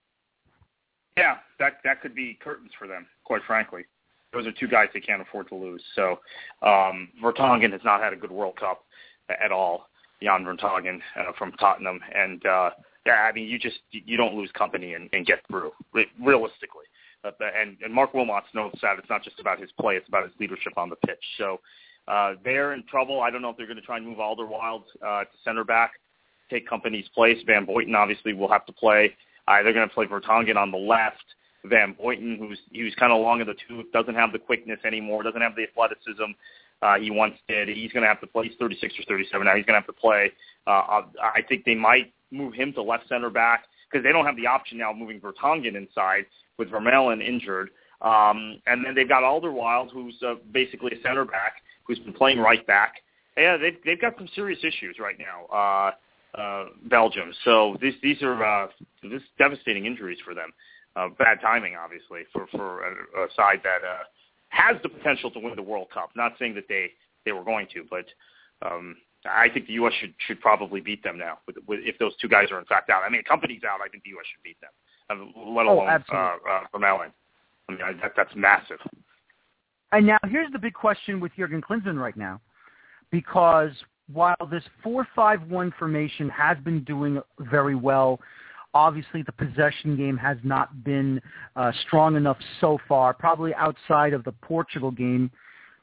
Yeah, that that could be curtains for them, quite frankly. Those are two guys they can't afford to lose. So um, Vertonghen has not had a good World Cup at all, Jan Vertonghen uh, from Tottenham. And, uh, yeah, I mean, you just you don't lose Kompany and, and get through, realistically. Uh, and, and Mark Wilmots knows that it's not just about his play, it's about his leadership on the pitch. So uh, they're in trouble. I don't know if they're going to try and move Alderweireld uh, to center back, take Kompany's place. Van Boyten obviously will have to play. Uh, they're going to play Vertonghen on the left. Van Boyten, who's he was kind of long in the tooth, doesn't have the quickness anymore, doesn't have the athleticism uh, he once did. He's going to have to play. He's thirty-six or thirty-seven now. He's going to have to play. Uh, I think they might move him to left center back because they don't have the option now of moving Vertonghen inside with Vermaelen injured. Um, and then they've got Alderweireld, who's uh, basically a center back, who's been playing right back. Yeah, they've, they've got some serious issues right now. Uh, Uh, Belgium. So these these are uh, this devastating injuries for them. Uh, bad timing, obviously, for for a, a side that uh, has the potential to win the World Cup. Not saying that they, they were going to, but um, I think the U S should should probably beat them now. With, with, if those two guys are in fact out, I mean, Kompany's out. I think the U S should beat them, uh, let alone oh, uh, uh, Vermaelen. I mean, that, that's massive. And now here's the big question with Jurgen Klinsmann right now, because while this four five one formation has been doing very well, obviously the possession game has not been uh, strong enough so far, probably outside of the Portugal game.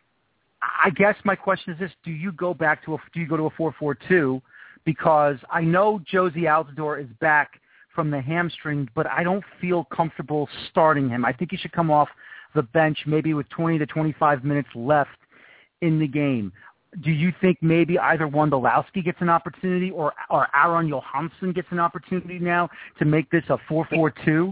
I guess my question is this: Do you go back to a do you go to a four four two? Because I know Josie Altidore is back from the hamstring, but I don't feel comfortable starting him. I think he should come off the bench maybe with twenty to twenty-five minutes left in the game. Do you think maybe either Wondolowski gets an opportunity or or Aron Johansson gets an opportunity now to make this a four four two?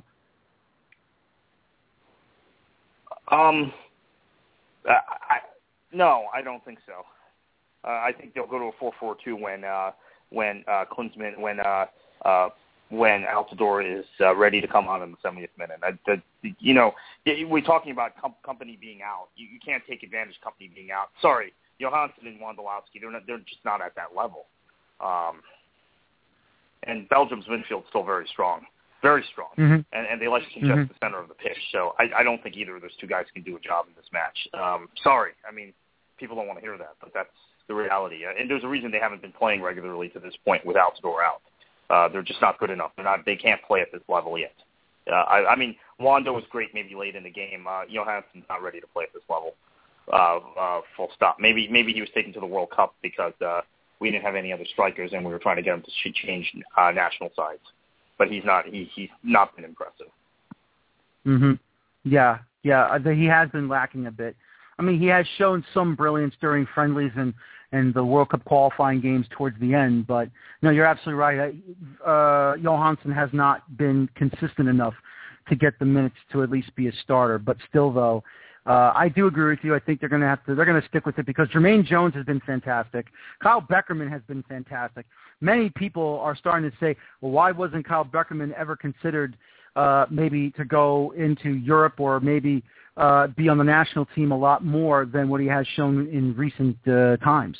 Um, I, I, no, I don't think so. Uh, I think they'll go to a four four two when uh, when uh, Klinsmann when uh, uh, when Altidore is uh, ready to come on in the seventieth minute. I, the, you know, we're talking about com- company being out. You, you can't take advantage of company being out. Sorry. Johansson and Wondolowski, they're, not, they're just not at that level. Um, and Belgium's midfield's still very strong, very strong, mm-hmm. and, and they like to congest mm-hmm. the center of the pitch. So I, I don't think either of those two guys can do a job in this match. Um, sorry, I mean, people don't want to hear that, but that's the reality. And there's a reason they haven't been playing regularly to this point with Altidore out. Uh, they're just not good enough. They're not. They can't play at this level yet. Uh, I, I mean, Wando was great maybe late in the game. Uh, Johansson's not ready to play at this level. Uh, uh, full stop. Maybe maybe he was taken to the World Cup because uh, we didn't have any other strikers and we were trying to get him to change uh, national sides. But he's not. He, he's not been impressive. Mm-hmm. Yeah, yeah. He has been lacking a bit. I mean, he has shown some brilliance during friendlies and, and the World Cup qualifying games towards the end. But no, you're absolutely right. Uh, Johansson has not been consistent enough to get the minutes to at least be a starter. But still, though. Uh, I do agree with you. I think they're going to have to. They're going to stick with it because Jermaine Jones has been fantastic. Kyle Beckerman has been fantastic. Many people are starting to say, "Well, why wasn't Kyle Beckerman ever considered uh, maybe to go into Europe or maybe uh, be on the national team a lot more than what he has shown in recent uh, times?"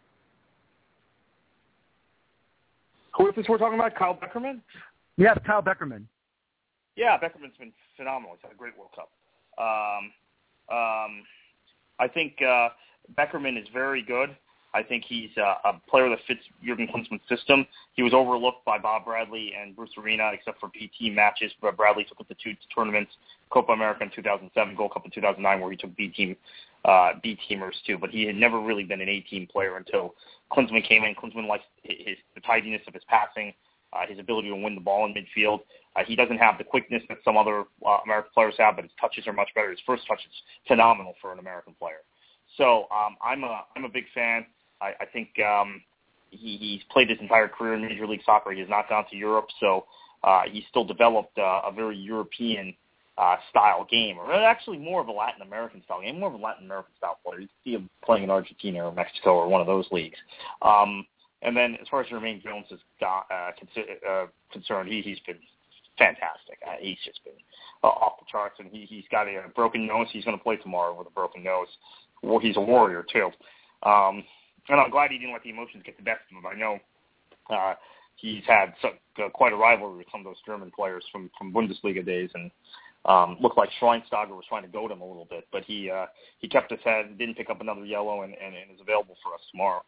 Who is this we're talking about? Kyle Beckerman? Yes, Kyle Beckerman. Yeah, Beckerman's been phenomenal. He's had a great World Cup. Um, Um, I think uh, Beckerman is very good. I think he's uh, a player that fits Jurgen Klinsmann's system. He was overlooked by Bob Bradley and Bruce Arena, except for B-team matches. But Bradley took him to two tournaments, Copa America in two thousand seven, Gold Cup in two thousand nine, where he took B-team uh, B-teamers too. But he had never really been an A-team player until Klinsmann came in. Klinsmann likes his, the tidiness of his passing, uh, his ability to win the ball in midfield. Uh, he doesn't have the quickness that some other uh, American players have, but his touches are much better. His first touch is phenomenal for an American player. So um, I'm a I'm a big fan. I, I think um, he, he's played his entire career in Major League Soccer. He has not gone to Europe, so uh, he's still developed uh, a very European uh, style game, or actually more of a Latin American style game, more of a Latin American style player. You see him playing in Argentina or Mexico or one of those leagues. Um, and then as far as Jermaine Jones is uh, consider, uh, concerned, he, he's been fantastic. Uh, he's just been uh, off the charts, and he, he's got a, a broken nose. He's going to play tomorrow with a broken nose. Well, he's a warrior, too. Um, and I'm glad he didn't let the emotions get the best of him. I know uh, he's had so, uh, quite a rivalry with some of those German players from, from Bundesliga days, and um, looked like Schweinsteiger was trying to goad him a little bit, but he uh, he kept his head, didn't pick up another yellow, and, and, and is available for us tomorrow.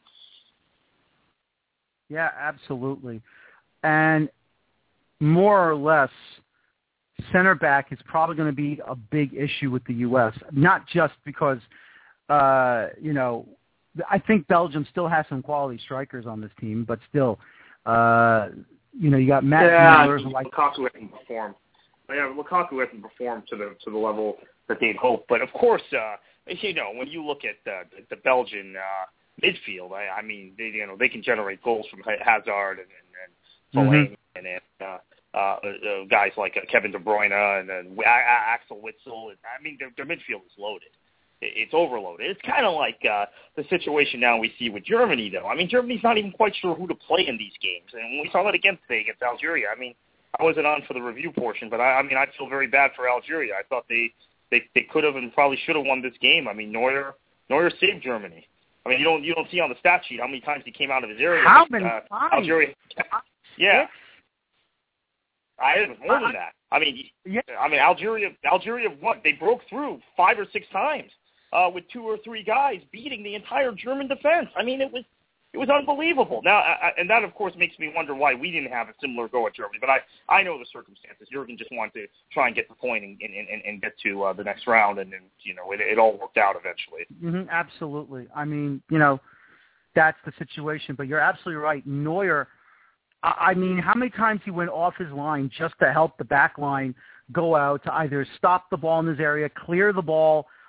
Yeah, absolutely. And more or less, center back is probably going to be a big issue with the U S, not just because, uh, you know, I think Belgium still has some quality strikers on this team, but still, uh, you know, you got Matt yeah, Mueller. Like Lukaku hasn't performed. Yeah, Lukaku hasn't performed to the to the level that they'd hoped. But of course, uh, you know, when you look at uh, the, the Belgian uh, midfield, I, I mean, they you know they can generate goals from Hazard and and, and Fellaini mm-hmm. and, and uh, uh, uh, guys like uh, Kevin De Bruyne and then uh, Axel Witsel. I mean, their, their midfield is loaded. It's overloaded. It's kind of like uh, the situation now we see with Germany, though. I mean, Germany's not even quite sure who to play in these games, and we saw that again today against Algeria. I mean, I wasn't on for the review portion, but I, I mean, I feel very bad for Algeria. I thought they, they, they could have and probably should have won this game. I mean, Neuer Neuer saved Germany. I mean, you don't you don't see on the stat sheet how many times he came out of his area. How many uh, times? Algeria. Yeah. I it was more than that. I mean, yeah. I mean, Algeria. Algeria, what they broke through five or six times uh, with two or three guys beating the entire German defense. I mean, it was it was unbelievable. Now, I, and that of course makes me wonder why we didn't have a similar go at Germany. But I, I know the circumstances. Jurgen just wanted to try and get the point and and, and, and get to uh, the next round, and, and you know, it, it all worked out eventually. Mm-hmm, absolutely. I mean, you know, that's the situation. But you're absolutely right, Neuer. I mean, how many times he went off his line just to help the back line go out to either stop the ball in his area, clear the ball,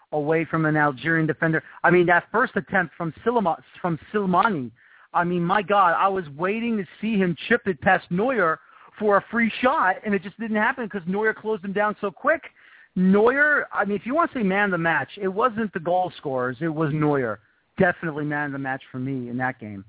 away from an Algerian defender. I mean, that first attempt from Silma, from Silmani, I mean, my God, I was waiting to see him chip it past Neuer for a free shot, and it just didn't happen because Neuer closed him down so quick. Neuer, I mean, if you want to say man of the match, it wasn't the goal scorers, it was Neuer. Definitely man of the match for me in that game.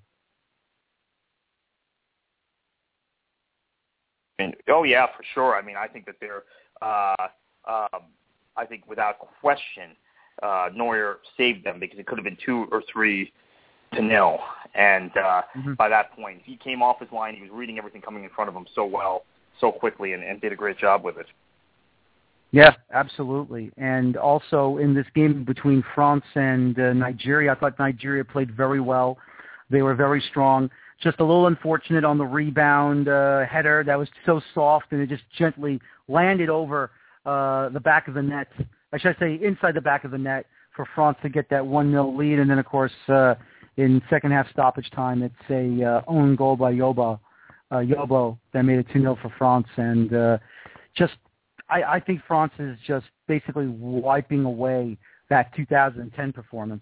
And, oh, yeah, for sure. I mean, I think that they're, uh, um, I think without question, uh, Neuer saved them because it could have been two or three to nil. And uh, mm-hmm. by that point, he came off his line. He was reading everything coming in front of him so well, so quickly, and, and did a great job with it. Yeah, absolutely. And also in this game between France and uh, Nigeria, I thought Nigeria played very well. They were very strong. Just a little unfortunate on the rebound uh, header that was so soft, and it just gently landed over uh, the back of the net. I should say inside the back of the net for France to get that one nil lead. And then, of course, uh, in second half stoppage time, it's a uh, own goal by Yoba, uh, Yobo that made it two nil for France. And uh, just I, I think France is just basically wiping away that two thousand ten performance.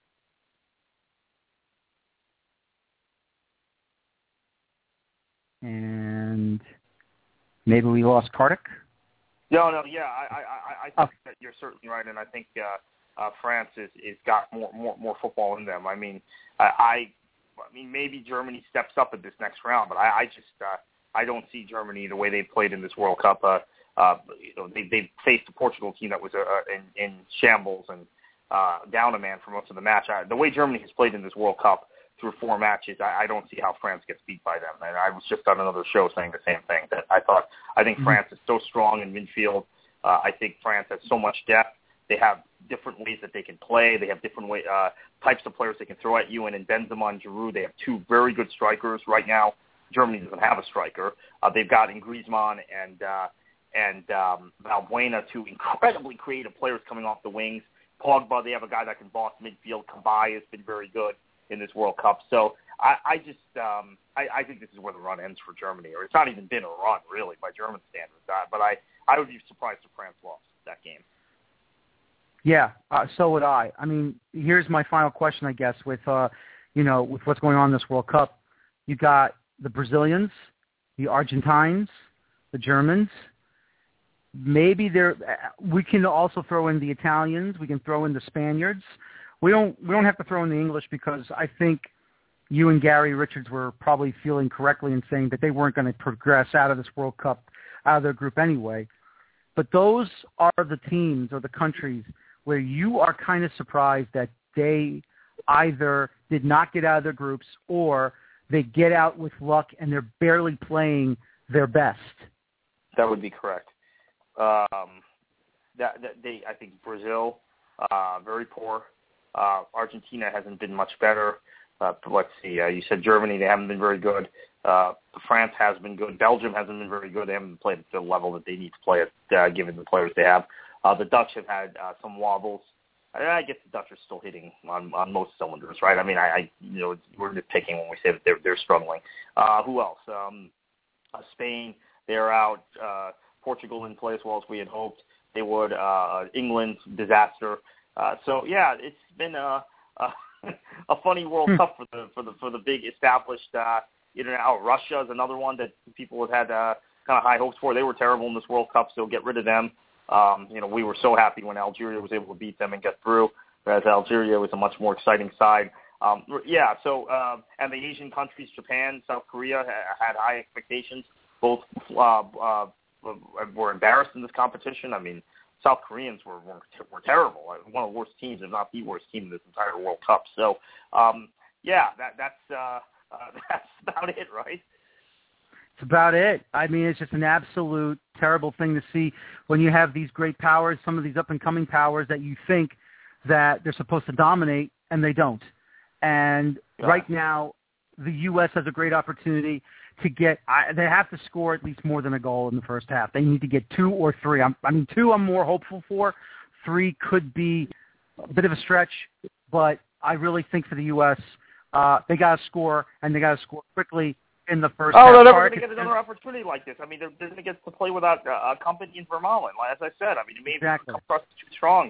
And maybe we lost Kartik? No, no, yeah, I, I, I think oh. that you're certainly right, and I think uh, uh, France is, is got more, more, more football in them. I mean, I, I, I mean, maybe Germany steps up at this next round, but I, I just, uh, I don't see Germany the way they've played in this World Cup. Uh, uh, you know, they they faced a Portugal team that was uh, in, in shambles and uh, down a man for most of the match. I, the way Germany has played in this World Cup through four matches, I, I don't see how France gets beat by them. And I was just on another show saying the same thing. That I thought, I think mm-hmm. France is so strong in midfield. Uh, I think France has so much depth. They have different ways that they can play. They have different way, uh, types of players they can throw at you. And in Benzema and Giroud, they have two very good strikers right now. Germany doesn't have a striker. Uh, they've got in Griezmann and uh, and um, Valbuena, two incredibly creative players coming off the wings. Pogba, they have a guy that can boss midfield. Cabaye has been very good in this World Cup. So I, I just um, I, I think this is where the run ends for Germany, or it's not even been a run really by German standards. Uh, but I, I would be surprised if France lost that game. Yeah, uh, so would I. I mean, here's my final question, I guess, with uh, you know, with what's going on in this World Cup. You got the Brazilians, the Argentines, the Germans. Maybe there. We can also throw in the Italians. We can throw in the Spaniards. We don't we don't have to throw in the English because I think you and Gary Richards were probably feeling correctly in saying that they weren't going to progress out of this World Cup, out of their group anyway. But those are the teams or the countries where you are kind of surprised that they either did not get out of their groups or they get out with luck and they're barely playing their best. That would be correct. Um, that, that they, I think Brazil, uh, very poor. Uh, Argentina hasn't been much better. Uh, let's see. Uh, you said Germany; they haven't been very good. Uh, France has been good. Belgium hasn't been very good. They haven't played at the level that they need to play at, uh, given the players they have. Uh, the Dutch have had uh, some wobbles. I, I guess the Dutch are still hitting on, on most cylinders, right? I mean, I, I you know, we're nitpicking when we say that they're they're struggling. Uh, who else? Um, uh, Spain, they're out. Uh, Portugal didn't play as well as we had hoped they would. Uh, England, disaster. Uh, so yeah, it's been a a, a funny World Cup for the for the for the big established. Uh, you know, oh, Russia is another one that people have had uh, kind of high hopes for. They were terrible in this World Cup, so get rid of them. Um, you know, we were so happy when Algeria was able to beat them and get through, whereas Algeria was a much more exciting side. Um, yeah, so uh, and the Asian countries, Japan, South Korea, ha- had high expectations. Both uh, uh, were embarrassed in this competition. I mean, South Koreans were were, were terrible. One of the worst teams, if not the worst team in this entire World Cup. So, um, yeah, that, that's uh, uh, that's about it, right? It's about it. I mean, it's just an absolute terrible thing to see when you have these great powers, some of these up-and-coming powers that you think that they're supposed to dominate, and they don't. And yeah. right now, the U S has a great opportunity to get I, – they have to score at least more than a goal in the first half. They need to get two or three. I'm, I mean, two I'm more hopeful for. Three could be a bit of a stretch, but I really think for the U S, uh, they got to score, and they got to score quickly in the first oh, half. Oh, they're never going to get another opportunity like this. I mean, they're, they're going to get to play without uh, a company in Vermaelen. As I said, I mean, it may exactly. come across too strong, but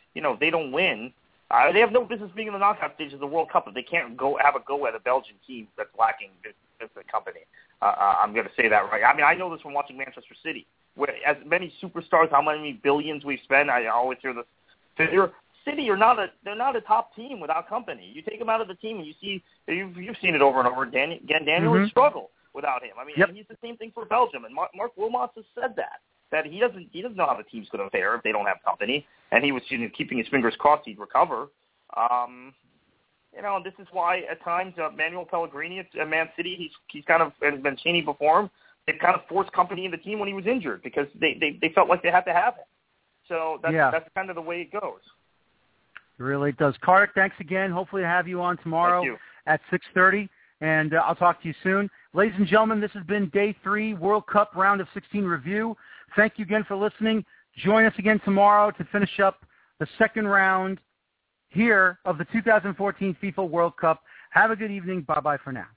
you know, they don't win, uh, they have no business being in the knockout stage of the World Cup if they can't go have a go at a Belgian team that's lacking this, this company. Uh, uh, I'm going to say that right. I mean, I know this from watching Manchester City, where as many superstars, how many billions we've spent. I always hear this. They're, City are not a they're not a top team without company. You take them out of the team, and you see you've you've seen it over and over again. Again, Daniel mm-hmm. has struggled without him. I mean, yep. and he's the same thing for Belgium. And Mark, Mark Wilmots has said that that he doesn't he doesn't know how the team's going to fare if they don't have company. And he was you know, keeping his fingers crossed he'd recover. Um, you know, and this is why at times uh, Manuel Pellegrini at uh, Man City, he's he's kind of and Mancini before him. They've kind of forced company in the team when he was injured because they they, they felt like they had to have him. So that's yeah. that's kind of the way it goes. It really does. Kartik, thanks again. Hopefully to have you on tomorrow you. at six thirty, and uh, I'll talk to you soon. Ladies and gentlemen, this has been Day three World Cup Round of sixteen review. Thank you again for listening. Join us again tomorrow to finish up the second round here of the two thousand fourteen FIFA World Cup. Have a good evening. Bye-bye for now.